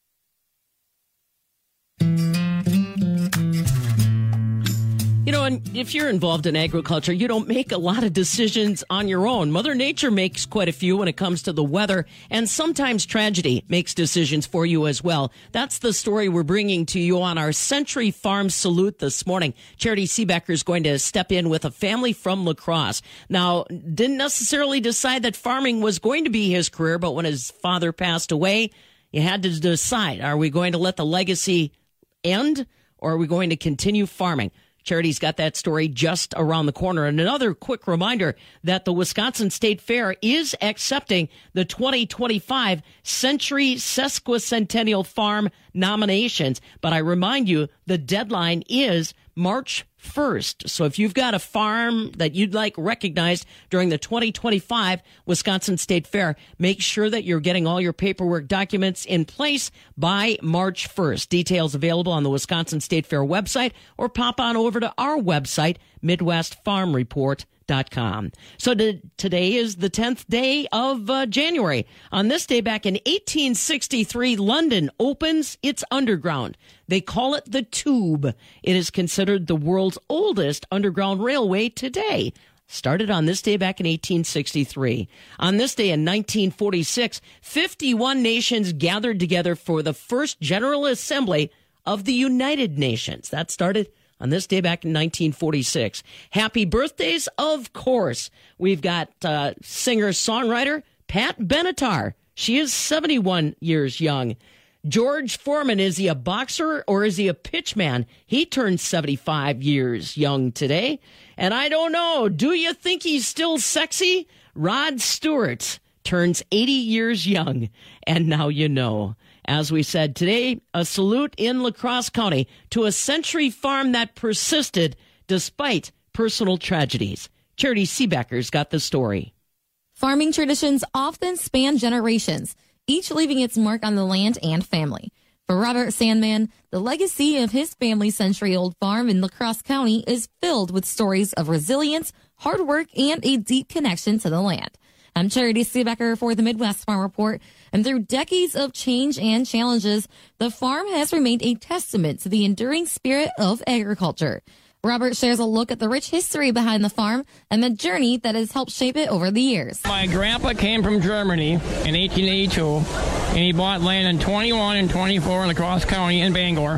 [SPEAKER 19] You know, and if you're involved in agriculture, you don't make a lot of decisions on your own. Mother Nature makes quite a few when it comes to the weather, and sometimes tragedy makes decisions for you as well. That's the story we're bringing to you on our Century Farm Salute this morning. Charity Seebecker is going to step in with a family from La Crosse. Now, didn't necessarily decide that farming was going to be his career, but when his father passed away, you had to decide, are we going to let the legacy end, or are we going to continue farming? Charity's got that story just around the corner. And another quick reminder that the Wisconsin State Fair is accepting the twenty twenty-five Century Sesquicentennial Farm nominations. But I remind you, the deadline is March first. So if you've got a farm that you'd like recognized during the twenty twenty-five Wisconsin State Fair, make sure that you're getting all your paperwork documents in place by March first. Details available on the Wisconsin State Fair website, or pop on over to our website, Midwest Farm Report dot com. So to, today is the tenth day of uh, January. On this day back in eighteen sixty-three, London opens its underground. They call it the Tube. It is considered the world's oldest underground railway today. Started on this day back in eighteen sixty-three. On this day in nineteen forty-six, fifty-one nations gathered together for the first General Assembly of the United Nations. That started on this day back in nineteen forty-six. Happy birthdays, of course. We've got uh, singer-songwriter Pat Benatar. She is seventy-one years young. George Foreman, is he a boxer or is he a pitchman? He turned seventy-five years young today. And I don't know, do you think he's still sexy? Rod Stewart turns eighty years young. And now you know. As we said today, a salute in La Crosse County to a century farm that persisted despite personal tragedies. Charity Seebecker's got the story.
[SPEAKER 20] Farming traditions often span generations, each leaving its mark on the land and family. For Robert Sandman, the legacy of his family's century-old farm in La Crosse County is filled with stories of resilience, hard work, and a deep connection to the land. I'm Charity Seebecker for the Midwest Farm Report, and through decades of change and challenges, the farm has remained a testament to the enduring spirit of agriculture. Robert shares a look at the rich history behind the farm and the journey that has helped shape it over the years.
[SPEAKER 21] My grandpa came from Germany in eighteen eighty-two, and he bought land in twenty-one and twenty-four in La Crosse County in Bangor.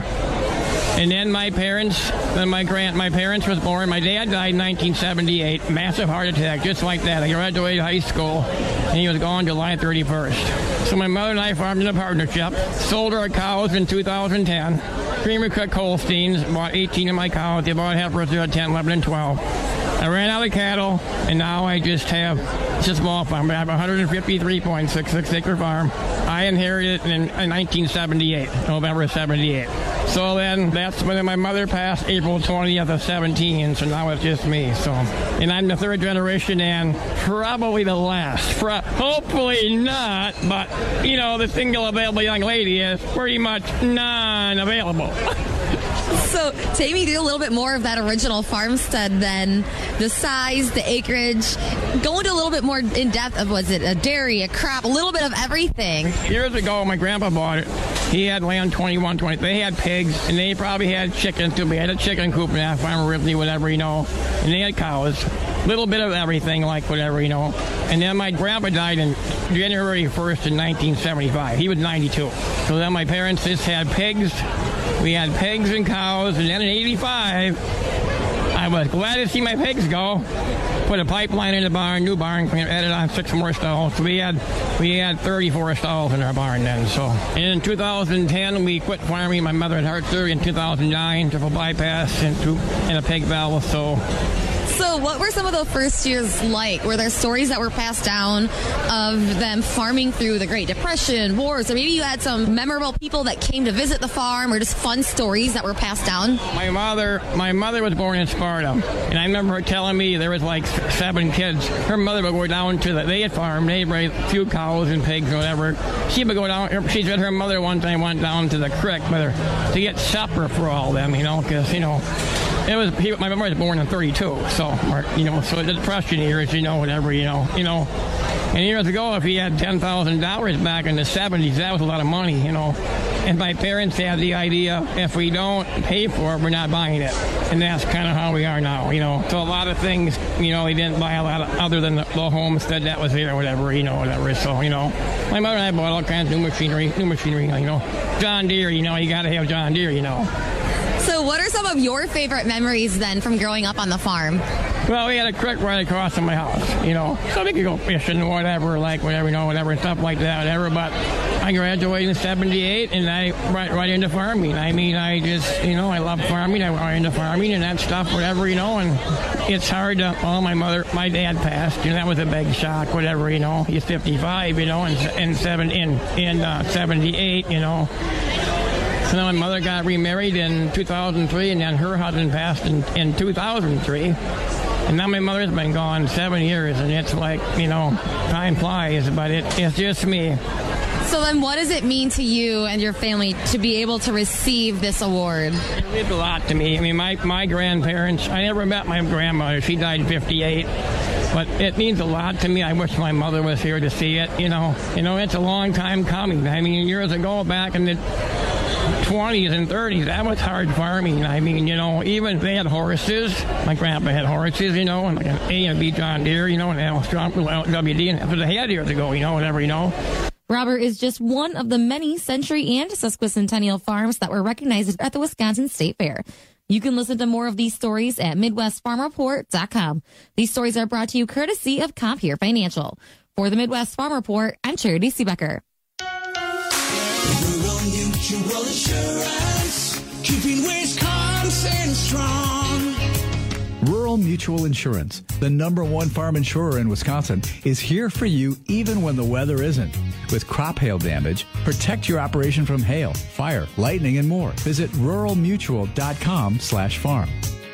[SPEAKER 21] And then my parents, then my grand, my parents was born. My dad died in nineteen seventy-eight, massive heart attack, just like that. I graduated high school, and he was gone July thirty-first. So my mother and I farmed in a partnership, sold our cows in two thousand ten. Creamery Cook Holsteins, bought eighteen of my cows. They bought heifers at ten, eleven, and twelve. I ran out of cattle, and now I just have, it's a small farm, but I have a one hundred fifty-three point six six acre farm. I inherited it in, in nineteen seventy-eight, November seventy-eight. So then that's when my mother passed April twentieth of seventeen, so now it's just me. So, and I'm the third generation and probably the last. Pro- hopefully not, but, you know, the single available young lady is pretty much non unavailable.
[SPEAKER 20] So take me through a little bit more of that original farmstead then. The size, the acreage. Go into a little bit more in depth of, was it a dairy, a crop, a little bit of everything.
[SPEAKER 21] Years ago, my grandpa bought it. He had land twenty-one, twenty. They had pigs, and they probably had chickens too. We had a chicken coop in that farm, Ripley, whatever, you know. And they had cows. Little bit of everything, like whatever, you know. And then my grandpa died in January first in nineteen seventy-five. He was ninety-two. So then my parents just had pigs. We had pigs and cows, and then in eighty-five, I was glad to see my pigs go. Put a pipeline in the barn, new barn, added on six more stalls. So we had we had thirty-four stalls in our barn then. So and in two thousand ten, we quit farming. My mother had heart surgery in two thousand nine, triple bypass, and, and a pig valve. So.
[SPEAKER 20] So what were some of the first years like? Were there stories that were passed down of them farming through the Great Depression, wars, or maybe you had some memorable people that came to visit the farm, or just fun stories that were passed down?
[SPEAKER 21] My mother, my mother was born in Sparta, and I remember her telling me there was like seven kids. Her mother would go down to the, they had farmed, they raised a few cows and pigs or whatever. She would go down, she said her mother one time went down to the creek with her to get supper for all of them, you know, because, you know, it was, he, my mother was born in thirty-two, so, or, you know, so the Depression years, you know, whatever, you know, you know. And years ago, if he had ten thousand dollars back in the seventies, that was a lot of money, you know. And my parents had the idea, if we don't pay for it, we're not buying it. And that's kind of how we are now, you know. So a lot of things, you know, he didn't buy a lot of, other than the, the homestead that was there or whatever, you know, whatever. So, you know, my mother and I bought all kinds of new machinery, new machinery, you know. John Deere, you know, you got to have John Deere, you know.
[SPEAKER 20] So what are some of your favorite memories then from growing up on the farm?
[SPEAKER 21] Well, we had a creek right across from my house, you know, so we could go fishing or whatever, like whatever, you know, whatever, stuff like that, whatever. But I graduated in seventy-eight, and I right, right into farming. I mean, I just, you know, I love farming. I went into farming and that stuff, whatever, you know, and it's hard to, well, my mother, my dad passed, and that was a big shock, whatever, you know. He's fifty-five, you know, and, and seven, in, in uh, seventy-eight, you know. So then my mother got remarried in two thousand three, and then her husband passed in, in two thousand three. And now my mother's been gone seven years, and it's like, you know, time flies, but it, it's just me.
[SPEAKER 20] So then what does it mean to you and your family to be able to receive this award?
[SPEAKER 21] It means a lot to me. I mean, my, my grandparents, I never met my grandmother. She died in fifty-eight. But it means a lot to me. I wish my mother was here to see it, you know. You know, it's a long time coming. I mean, years ago, back in the twenties and thirties, that was hard farming. I mean, you know, even they had horses. My grandpa had horses, you know, and like an A and B John Deere, you know, and that was strong W D, and that's what they had years ago, you know, whatever, you know.
[SPEAKER 20] Robert is just one of the many Century and Sesquicentennial farms that were recognized at the Wisconsin State Fair. You can listen to more of these stories at Midwest Farm Report dot com. These stories are brought to you courtesy of Compeer Financial. For the Midwest Farm Report, I'm Charity Seebecker.
[SPEAKER 4] Rural Mutual Insurance, keeping Wisconsin strong.
[SPEAKER 5] Rural Mutual Insurance, the number one farm insurer in Wisconsin, is here for you even when the weather isn't. With crop hail damage, protect your operation from hail, fire, lightning, and more. Visit rural mutual dot com slash farm.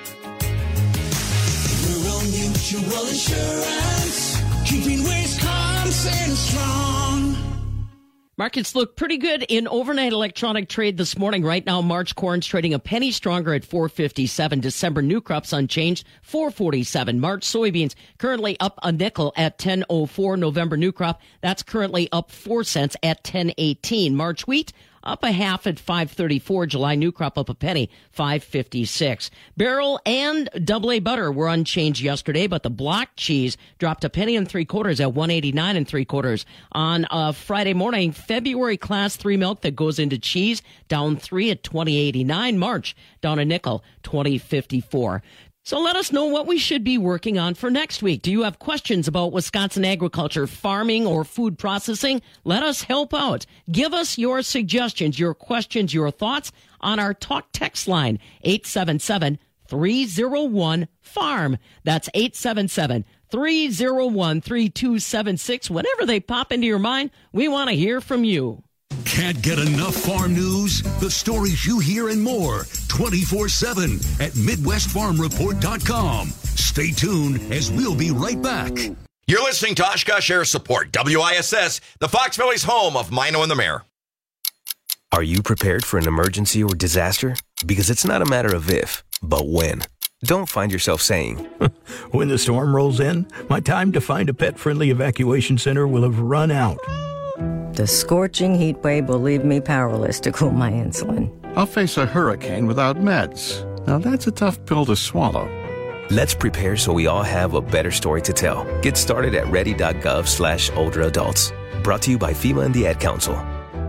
[SPEAKER 4] Rural Mutual Insurance, keeping Wisconsin strong.
[SPEAKER 19] Markets look pretty good in overnight electronic trade this morning. Right now, March corn's trading a penny stronger at four fifty-seven. December new crops unchanged, four forty-seven. March soybeans currently up a nickel at ten oh four. November new crop, that's currently up four cents at ten eighteen. March wheat up a half at five thirty-four. July new crop up a penny, five fifty-six. Barrel and double A butter were unchanged yesterday, but the block cheese dropped a penny and three quarters at one eighty-nine and three quarters. On uh, Friday morning, February class three milk that goes into cheese down three at twenty eighty-nine. March down a nickel, twenty fifty-four. So let us know what we should be working on for next week. Do you have questions about Wisconsin agriculture, farming, or food processing? Let us help out. Give us your suggestions, your questions, your thoughts on our talk text line, eight seven seven, three oh one, farm. That's eight seven seven, three oh one, three two seven six. Whenever they pop into your mind, we want to hear from you.
[SPEAKER 6] Can't get enough farm news? The stories you hear and more twenty-four seven at Midwest Farm Report dot com. Stay tuned as we'll be right back.
[SPEAKER 2] You're listening to Oshkosh Air Support, W I S S, the Fox Valley's home of Mino and the Mayor.
[SPEAKER 7] Are you prepared for an emergency or disaster? Because it's not a matter of if, but when. Don't find yourself saying,
[SPEAKER 8] when the storm rolls in, my time to find a pet-friendly evacuation center will have run out.
[SPEAKER 9] The scorching heat wave will leave me powerless to cool my insulin.
[SPEAKER 22] I'll face a hurricane without meds. Now that's a tough pill to swallow.
[SPEAKER 7] Let's prepare so we all have a better story to tell. Get started at ready.gov slash older adults. Brought to you by FEMA and the Ad Council.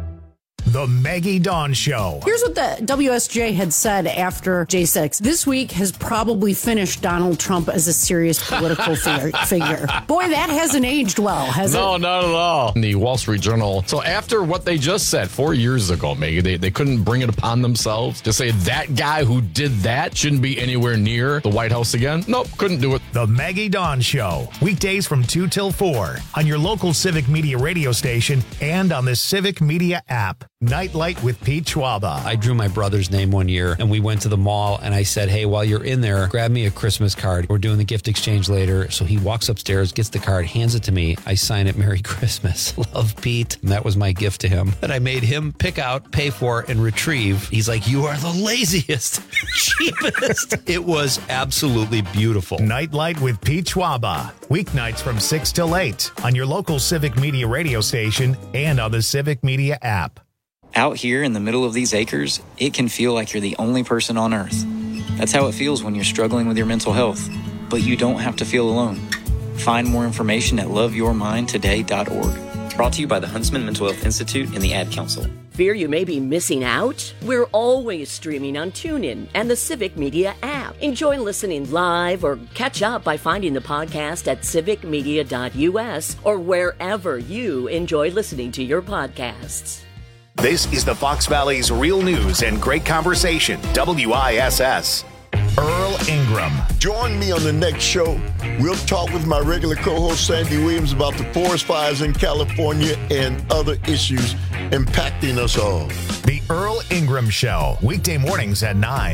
[SPEAKER 1] The Maggie Dawn Show.
[SPEAKER 23] Here's what the W S J had said after J six. This week has probably finished Donald Trump as a serious political figure. figure. Boy, that hasn't aged well, has
[SPEAKER 26] no,
[SPEAKER 23] it?
[SPEAKER 26] No, not at all. In the Wall Street Journal. So after what they just said four years ago, Maggie, they, they couldn't bring it upon themselves to say that guy who did that shouldn't be anywhere near the White House again. Nope, couldn't do it.
[SPEAKER 1] The Maggie Dawn Show. Weekdays from two till four on your local Civic Media radio station and on the Civic Media app. Nightlight with Pete Schwaba.
[SPEAKER 24] I drew my brother's name one year and we went to the mall and I said, hey, while you're in there, grab me a Christmas card. We're doing the gift exchange later. So he walks upstairs, gets the card, hands it to me. I sign it, Merry Christmas. Love, Pete. And that was my gift to him that I made him pick out, pay for, and retrieve. He's like, you are the laziest, cheapest. It was absolutely beautiful.
[SPEAKER 1] Nightlight with Pete Schwaba. Weeknights from six till eight on your local Civic Media radio station and on the Civic Media app.
[SPEAKER 25] Out here in the middle of these acres, it can feel like you're the only person on earth. That's how it feels when you're struggling with your mental health. But you don't have to feel alone. Find more information at love your mind today dot org. Brought to you by the Huntsman Mental Health Institute and the Ad Council.
[SPEAKER 12] Fear you may be missing out? We're always streaming on TuneIn and the Civic Media app. Enjoy listening live or catch up by finding the podcast at civic media dot u s or wherever you enjoy listening to your podcasts.
[SPEAKER 1] This is the Fox Valley's Real News and Great Conversation, W I S S. Earl Ingram.
[SPEAKER 27] Join me on the next show. We'll talk with my regular co-host Sandy Williams about the forest fires in California and other issues impacting us all.
[SPEAKER 1] The Earl Ingram Show, weekday mornings at nine.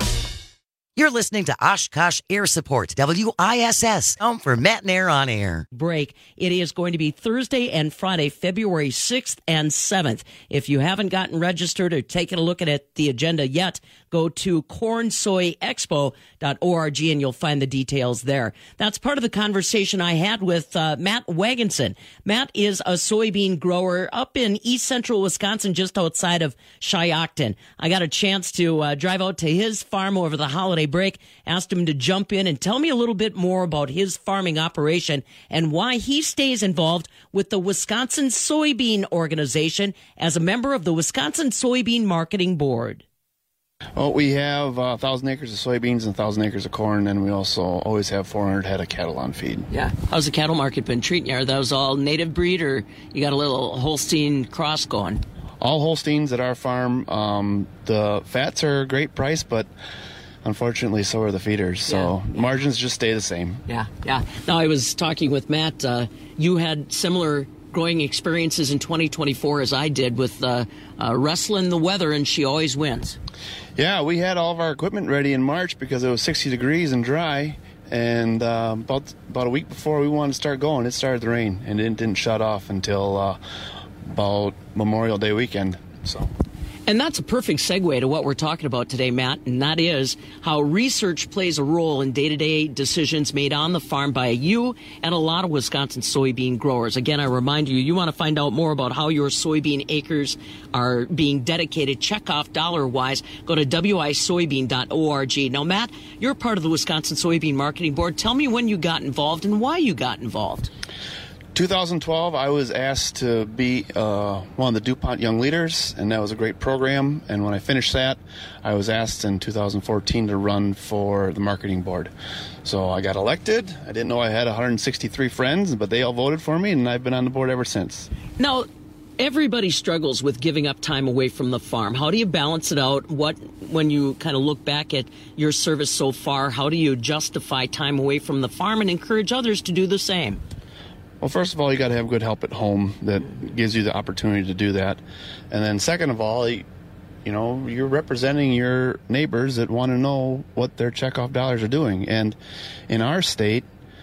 [SPEAKER 14] You're listening to Oshkosh Air Support, W I S S, home for Matt and Air on Air.
[SPEAKER 19] Break. It is going to be Thursday and Friday, February sixth and seventh. If you haven't gotten registered or taken a look at the agenda yet, go to corn soy expo dot org and you'll find the details there. That's part of the conversation I had with uh, Matt Wagenson. Matt is a soybean grower up in east central Wisconsin, just outside of Shiocton. I got a chance to uh, drive out to his farm over the holiday break, asked him to jump in and tell me a little bit more about his farming operation and why he stays involved with the Wisconsin Soybean Organization as a member of the Wisconsin Soybean Marketing Board.
[SPEAKER 28] Well, we have uh, one thousand acres of soybeans and one thousand acres of corn, and we also always have four hundred head of cattle on feed.
[SPEAKER 19] Yeah. How's the cattle market been treating you? Are those all native breed, or you got a little Holstein cross going?
[SPEAKER 28] All Holsteins at our farm. Um, the fats are a great price, but unfortunately, so are the feeders. So yeah. Margins just stay the same.
[SPEAKER 19] Yeah, yeah. Now, I was talking with Matt. Uh, you had similar growing experiences in twenty twenty-four as I did with uh, uh, wrestling the weather, and she always wins.
[SPEAKER 28] Yeah, we had all of our equipment ready in March because it was sixty degrees and dry. And uh, about about a week before we wanted to start going, it started to rain, and it didn't shut off until uh, about Memorial Day weekend. So.
[SPEAKER 19] And that's a perfect segue to what we're talking about today, Matt, and that is how research plays a role in day-to-day decisions made on the farm by you and a lot of Wisconsin soybean growers. Again, I remind you, you want to find out more about how your soybean acres are being dedicated, check off dollar-wise, go to w i soybean dot org. Now, Matt, you're part of the Wisconsin Soybean Marketing Board. Tell me when you got involved and why you got involved.
[SPEAKER 28] two thousand twelve, I was asked to be uh, one of the DuPont Young Leaders, and that was a great program. And when I finished that, I was asked in two thousand fourteen to run for the marketing board. So I got elected. I didn't know I had one hundred sixty-three friends, but they all voted for me, and I've been on the board ever since.
[SPEAKER 19] Now, everybody struggles with giving up time away from the farm. How do you balance it out? What, when you kind of look back at your service so far, how do you justify time away from the farm and encourage others to do the same?
[SPEAKER 28] Well, first of all, you got to have good help at home that gives you the opportunity to do that. And then second of all, you know, you're representing your neighbors that want to know what their checkoff dollars are doing. And in our state,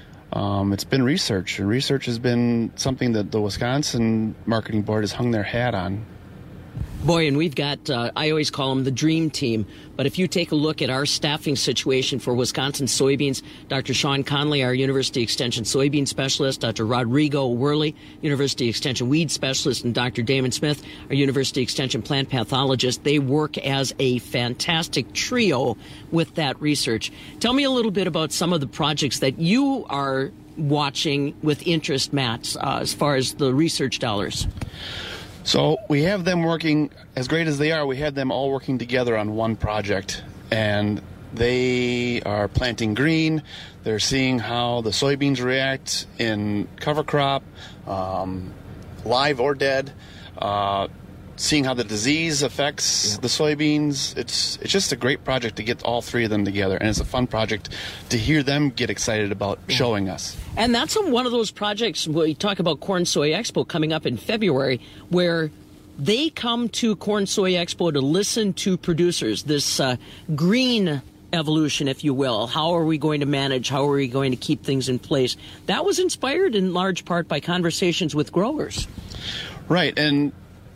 [SPEAKER 28] um, it's been research. And research has been something that the Wisconsin Marketing Board has hung their hat on.
[SPEAKER 19] Boy, and we've got, uh, I always call them the dream team. But if you take a look at our staffing situation for Wisconsin soybeans, Doctor Sean Conley, our University Extension soybean specialist, Doctor Rodrigo Worley, University Extension weed specialist, and Doctor Damon Smith, our University Extension plant pathologist, they work as a fantastic trio with that research. Tell me a little bit about some of the projects that you are watching with interest, Matt, uh, as far as the research dollars.
[SPEAKER 28] So we have them working, as great as they are, we had them all working together on one project. And they are planting green. They're seeing how the soybeans react in cover crop, um, live or dead, uh, seeing how the disease affects yeah. the soybeans. It's it's just a great project to get all three of them together. And it's a fun project to hear them get excited about yeah. showing us.
[SPEAKER 19] And that's a, one of those projects we talk about Corn Soy Expo coming up in February, where they come to Corn Soy Expo to listen to producers, this uh, green evolution, if you will. How are we going to manage? How are we going to keep things in place? That was inspired in large part by conversations with growers.
[SPEAKER 28] Right. And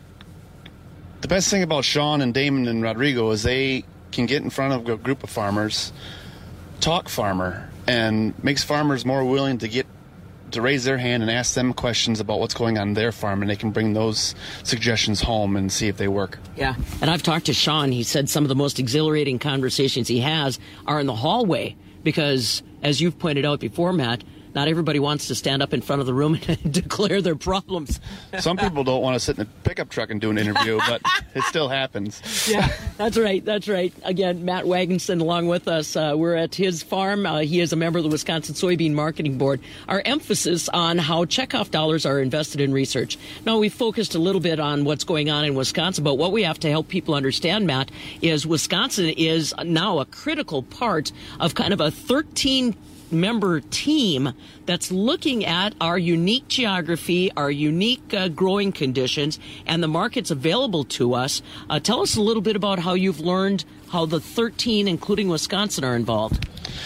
[SPEAKER 28] the best thing about Sean and Damon and Rodrigo is they can get in front of a group of farmers, talk farmer, and makes farmers more willing to get to raise their hand and ask them questions about what's going on in their farm, and they can bring those suggestions home and see if they work.
[SPEAKER 19] Yeah, and I've talked to Sean. He said some of the most exhilarating conversations he has are in the hallway because, as you've pointed out before, Matt, not everybody wants to stand up in front of the room and declare their problems.
[SPEAKER 28] Some people don't want to sit in a pickup truck and do an interview, but it still happens.
[SPEAKER 19] Yeah, that's right. That's right. Again, Matt Wagenson along with us. Uh, we're at his farm. Uh, he is a member of the Wisconsin Soybean Marketing Board. Our emphasis on how checkoff dollars are invested in research. Now, we focused a little bit on what's going on in Wisconsin, but what we have to help people understand, Matt, is Wisconsin is now a critical part of kind of a thirteen member team that's looking at our unique geography, our unique uh, growing conditions, and the markets available to us. Uh, tell us a little bit about how you've learned how the thirteen, including Wisconsin, are involved.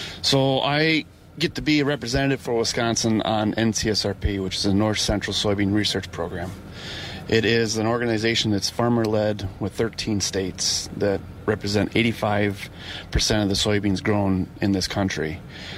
[SPEAKER 28] So I get to be a representative for Wisconsin on N C S R P, which is the North Central Soybean Research Program. It is an organization that's farmer-led with thirteen states that represent eighty-five percent of the soybeans grown in this country.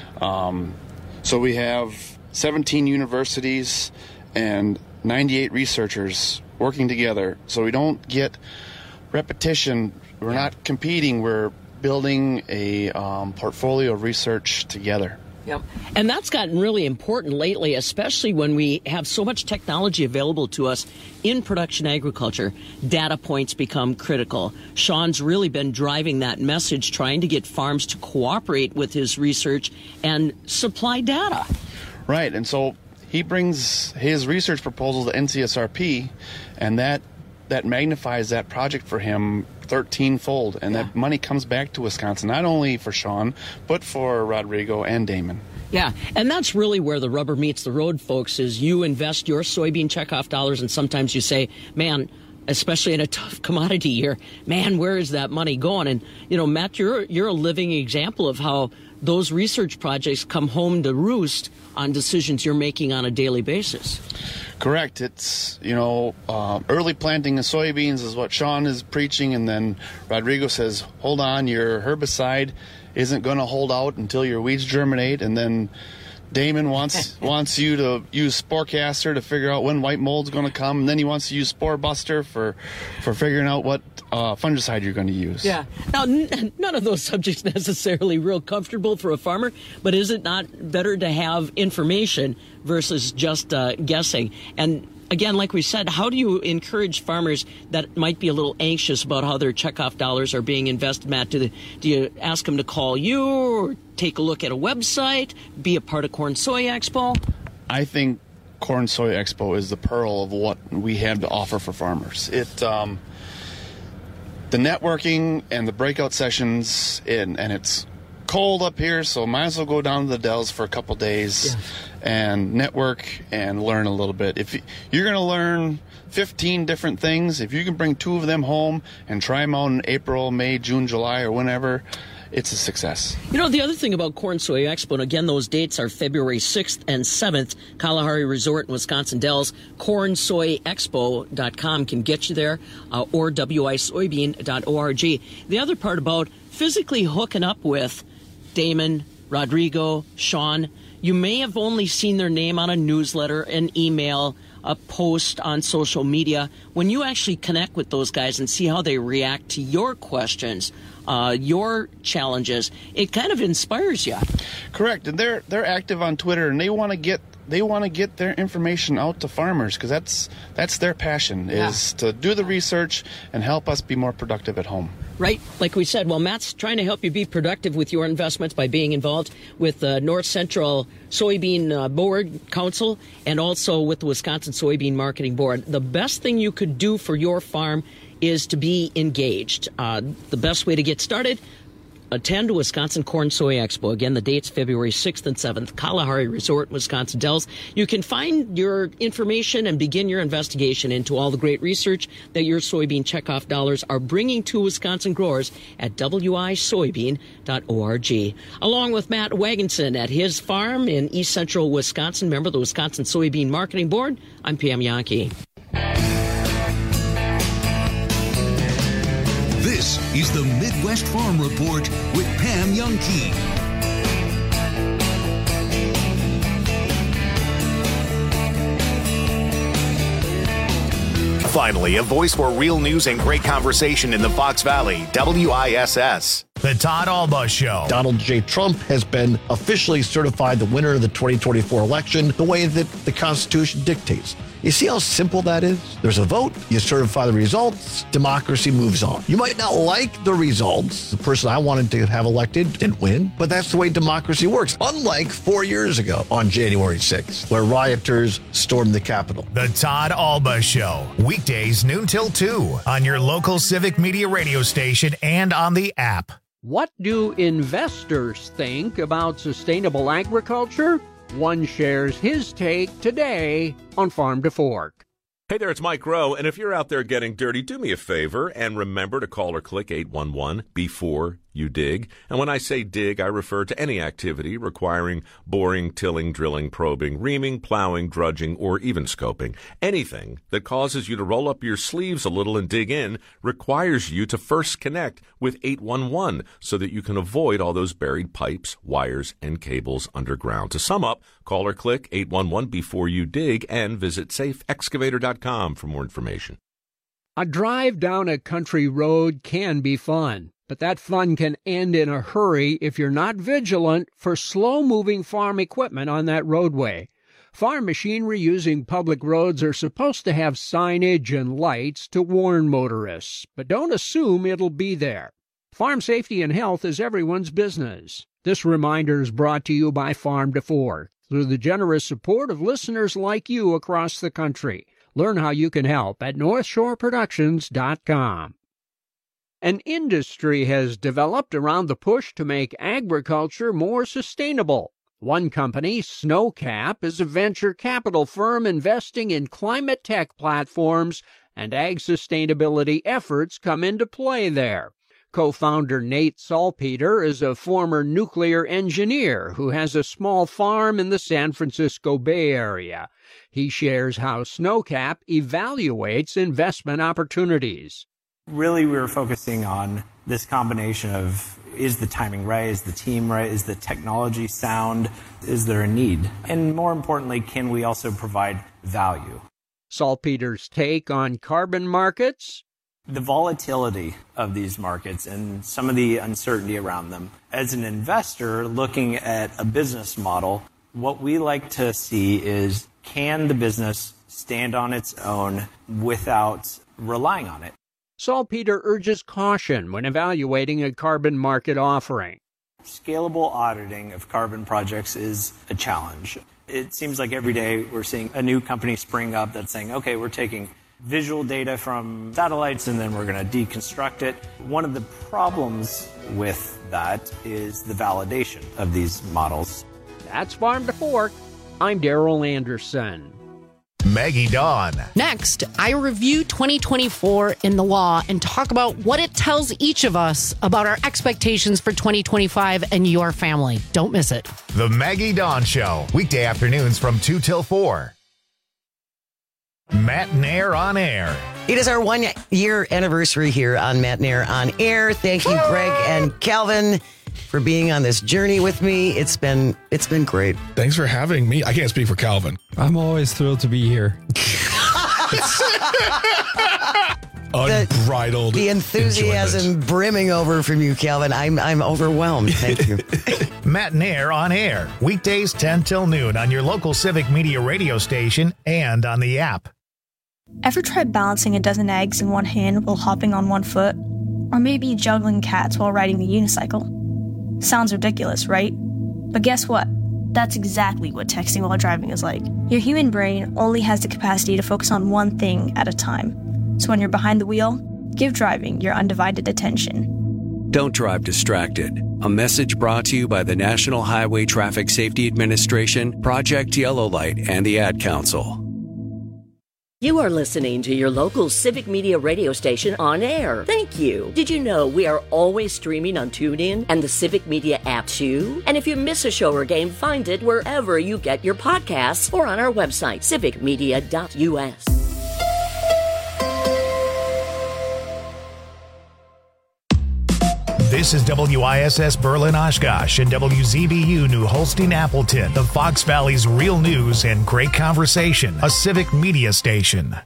[SPEAKER 28] Um, so we have seventeen universities and ninety-eight researchers working together. So we don't get repetition. We're not competing. We're building a um, portfolio of research together.
[SPEAKER 19] Yep. And that's gotten really important lately, especially when we have so much technology available to us in production agriculture. Data points become critical. Sean's really been driving that message, trying to get farms to cooperate with his research and supply data.
[SPEAKER 28] Right. And so he brings his research proposal to N C S R P, and that that magnifies that project for him thirteen-fold, and yeah. that money comes back to Wisconsin, not only for Sean, but for Rodrigo and Damon.
[SPEAKER 19] Yeah, and that's really where the rubber meets the road, folks, is you invest your soybean checkoff dollars, and sometimes you say, man, especially in a tough commodity year, man, where is that money going? And, you know, Matt, you're, you're a living example of how those research projects come home to roost on decisions you're making on a daily basis.
[SPEAKER 28] Correct. It's, you know, uh, early planting of soybeans is what Sean is preaching, and then Rodrigo says, hold on, your herbicide isn't going to hold out until your weeds germinate, and then Damon wants wants you to use Sporecaster to figure out when white mold's going to come, and then he wants to use Spore Buster for, for figuring out what uh, fungicide you're going to use.
[SPEAKER 19] Yeah. Now, n- none of those subjects necessarily real comfortable for a farmer, but is it not better to have information versus just uh, guessing? And again, like we said, how do you encourage farmers that might be a little anxious about how their checkoff dollars are being invested, Matt? Do, the, do you ask them to call you or take a look at a website, be a part of Corn Soy Expo?
[SPEAKER 28] I think Corn Soy Expo is the pearl of what we have to offer for farmers. It, um, the networking and the breakout sessions, and, and it's cold up here, so might as well go down to the Dells for a couple days. Yeah. And network and learn a little bit. If you're going to learn fifteen different things, if you can bring two of them home and try them out in April, May, June, July, or whenever, it's a success.
[SPEAKER 19] You know, the other thing about Corn Soy Expo, and again, those dates are February sixth and seventh, Kalahari Resort in Wisconsin Dells. corn soy expo dot com can get you there, uh, or w i soybean dot org. The other part about physically hooking up with Damon, Rodrigo, Sean, you may have only seen their name on a newsletter, an email, a post on social media. When you actually connect with those guys and see how they react to your questions, uh, your challenges, it kind of inspires you.
[SPEAKER 28] Correct, and they're they're active on Twitter, and they want to get they want to get their information out to farmers because that's that's their passion,
[SPEAKER 19] Yeah.
[SPEAKER 28] is to do the research and help us be more productive at home.
[SPEAKER 19] Right, like we said, well, Matt's trying to help you be productive with your investments by being involved with the North Central Soybean uh, Board Council and also with the Wisconsin Soybean Marketing Board. The best thing you could do for your farm is to be engaged. Uh, the best way to get started, attend Wisconsin Corn Soy Expo. Again, the dates February sixth and seventh, Kalahari Resort, Wisconsin Dells. You can find your information and begin your investigation into all the great research that your soybean checkoff dollars are bringing to Wisconsin growers at w i soybean dot org. Along with Matt Wagenson at his farm in East Central Wisconsin, member of the Wisconsin Soybean Marketing Board, I'm Pam Yankee.
[SPEAKER 6] This is the Midwest Farm Report with Pam Yankee.
[SPEAKER 1] Finally, a voice for real news and great conversation in the Fox Valley, W I S S. The Todd Alba Show.
[SPEAKER 3] Donald J. Trump has been officially certified the winner of the twenty twenty-four election the way that the Constitution dictates. You see how simple that is? There's a vote, you certify the results, democracy moves on. You might not like the results. The person I wanted to have elected didn't win, but that's the way democracy works. Unlike four years ago on January sixth, where rioters stormed the Capitol.
[SPEAKER 1] The Todd Alba Show. Weekdays noon till two on your local Civic Media radio station and on the app.
[SPEAKER 10] What do investors think about sustainable agriculture? One shares his take today on Farm to Fork.
[SPEAKER 11] Hey there, it's Mike Rowe, and if you're out there getting dirty, do me a favor and remember to call or click eight one one before you dig. And when I say dig, I refer to any activity requiring boring, tilling, drilling, probing, reaming, plowing, drudging, or even scoping. Anything that causes you to roll up your sleeves a little and dig in requires you to first connect with eight one one so that you can avoid all those buried pipes, wires, and cables underground. To sum up, call or click eight one one before you dig and visit safe excavator dot com for more information.
[SPEAKER 10] A drive down a country road can be fun, but that fun can end in a hurry if you're not vigilant for slow-moving farm equipment on that roadway. Farm machinery using public roads are supposed to have signage and lights to warn motorists, but don't assume it'll be there. Farm safety and health is everyone's business. This reminder is brought to you by Farm to Fork through the generous support of listeners like you across the country. Learn how you can help at north shore productions dot com. An industry has developed around the push to make agriculture more sustainable. One company, Snowcap, is a venture capital firm investing in climate tech platforms, and ag sustainability efforts come into play there. Co-founder Nate Salpeter is a former nuclear engineer who has a small farm in the San Francisco Bay Area. He shares how Snowcap evaluates investment opportunities.
[SPEAKER 13] Really, we were focusing on this combination of, is the timing right? Is the team right? Is the technology sound? Is there a need? And more importantly, can we also provide value?
[SPEAKER 10] Salpeter's take on carbon markets?
[SPEAKER 13] The volatility of these markets and some of the uncertainty around them. As an investor looking at a business model, what we like to see is, can the business stand on its own without relying on it?
[SPEAKER 10] Salpeter urges caution when evaluating a carbon market offering.
[SPEAKER 13] Scalable auditing of carbon projects is a challenge. It seems like every day we're seeing a new company spring up that's saying, okay, we're taking visual data from satellites and then we're going to deconstruct it. One of the problems with that is the validation of these models.
[SPEAKER 10] That's Farm to Fork. I'm Daryl Anderson.
[SPEAKER 1] Maggie Dawn.
[SPEAKER 23] Next, I review twenty twenty-four in the law and talk about what it tells each of us about our expectations for twenty twenty-five and your family. Don't miss it.
[SPEAKER 1] The Maggie Dawn Show, weekday afternoons from two till four. Matt Nair on Air.
[SPEAKER 14] It is our one-year anniversary here on Matt Nair on Air. Thank you, Greg and Calvin, for being on this journey with me. It's been it's been great.
[SPEAKER 4] Thanks for having me. I can't speak for Calvin.
[SPEAKER 24] I'm always thrilled to be here.
[SPEAKER 4] Unbridled.
[SPEAKER 14] The enthusiasm
[SPEAKER 4] enjoyment.
[SPEAKER 14] brimming over from you, Calvin. I'm I'm overwhelmed. Thank you.
[SPEAKER 1] Matt Nair on Air, weekdays ten till noon on your local Civic Media radio station and on the app.
[SPEAKER 5] Ever tried balancing a dozen eggs in one hand while hopping on one foot? Or maybe juggling cats while riding the unicycle? Sounds ridiculous, right? But guess what? That's exactly what texting while driving is like. Your human brain only has the capacity to focus on one thing at a time. So when you're behind the wheel, give driving your undivided attention.
[SPEAKER 15] Don't drive distracted. A message brought to you by the National Highway Traffic Safety Administration, Project Yellow Light, and the Ad Council.
[SPEAKER 12] You are listening to your local Civic Media radio station on air. Thank you. Did you know we are always streaming on TuneIn and the Civic Media app too? And if you miss a show or game, find it wherever you get your podcasts or on our website, civic media dot u s.
[SPEAKER 1] This is W I S S Berlin Oshkosh and W Z B U New Holstein Appleton, the Fox Valley's real news and great conversation, a Civic Media station.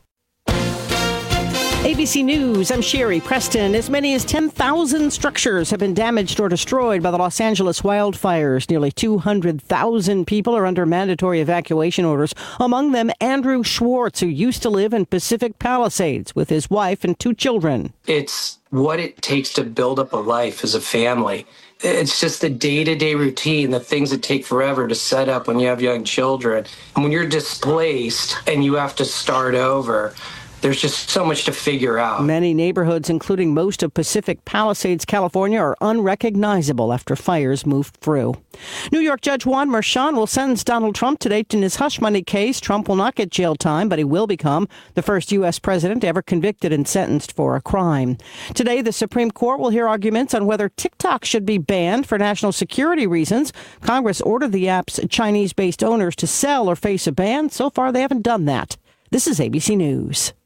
[SPEAKER 16] A B C News, I'm Sherry Preston. As many as ten thousand structures have been damaged or destroyed by the Los Angeles wildfires. Nearly two hundred thousand people are under mandatory evacuation orders. Among them, Andrew Schwartz, who used to live in Pacific Palisades with his wife and two children.
[SPEAKER 17] It's what it takes to build up a life as a family. It's just the day-to-day routine, the things that take forever to set up when you have young children. And when you're displaced and you have to start over, there's just so much to figure out.
[SPEAKER 16] Many neighborhoods, including most of Pacific Palisades, California, are unrecognizable after fires moved through. New York Judge Juan Merchan will sentence Donald Trump today in his hush money case. Trump will not get jail time, but he will become the first U S president ever convicted and sentenced for a crime. Today, the Supreme Court will hear arguments on whether TikTok should be banned for national security reasons. Congress ordered the app's Chinese-based owners to sell or face a ban. So far, they haven't done that. This is A B C News.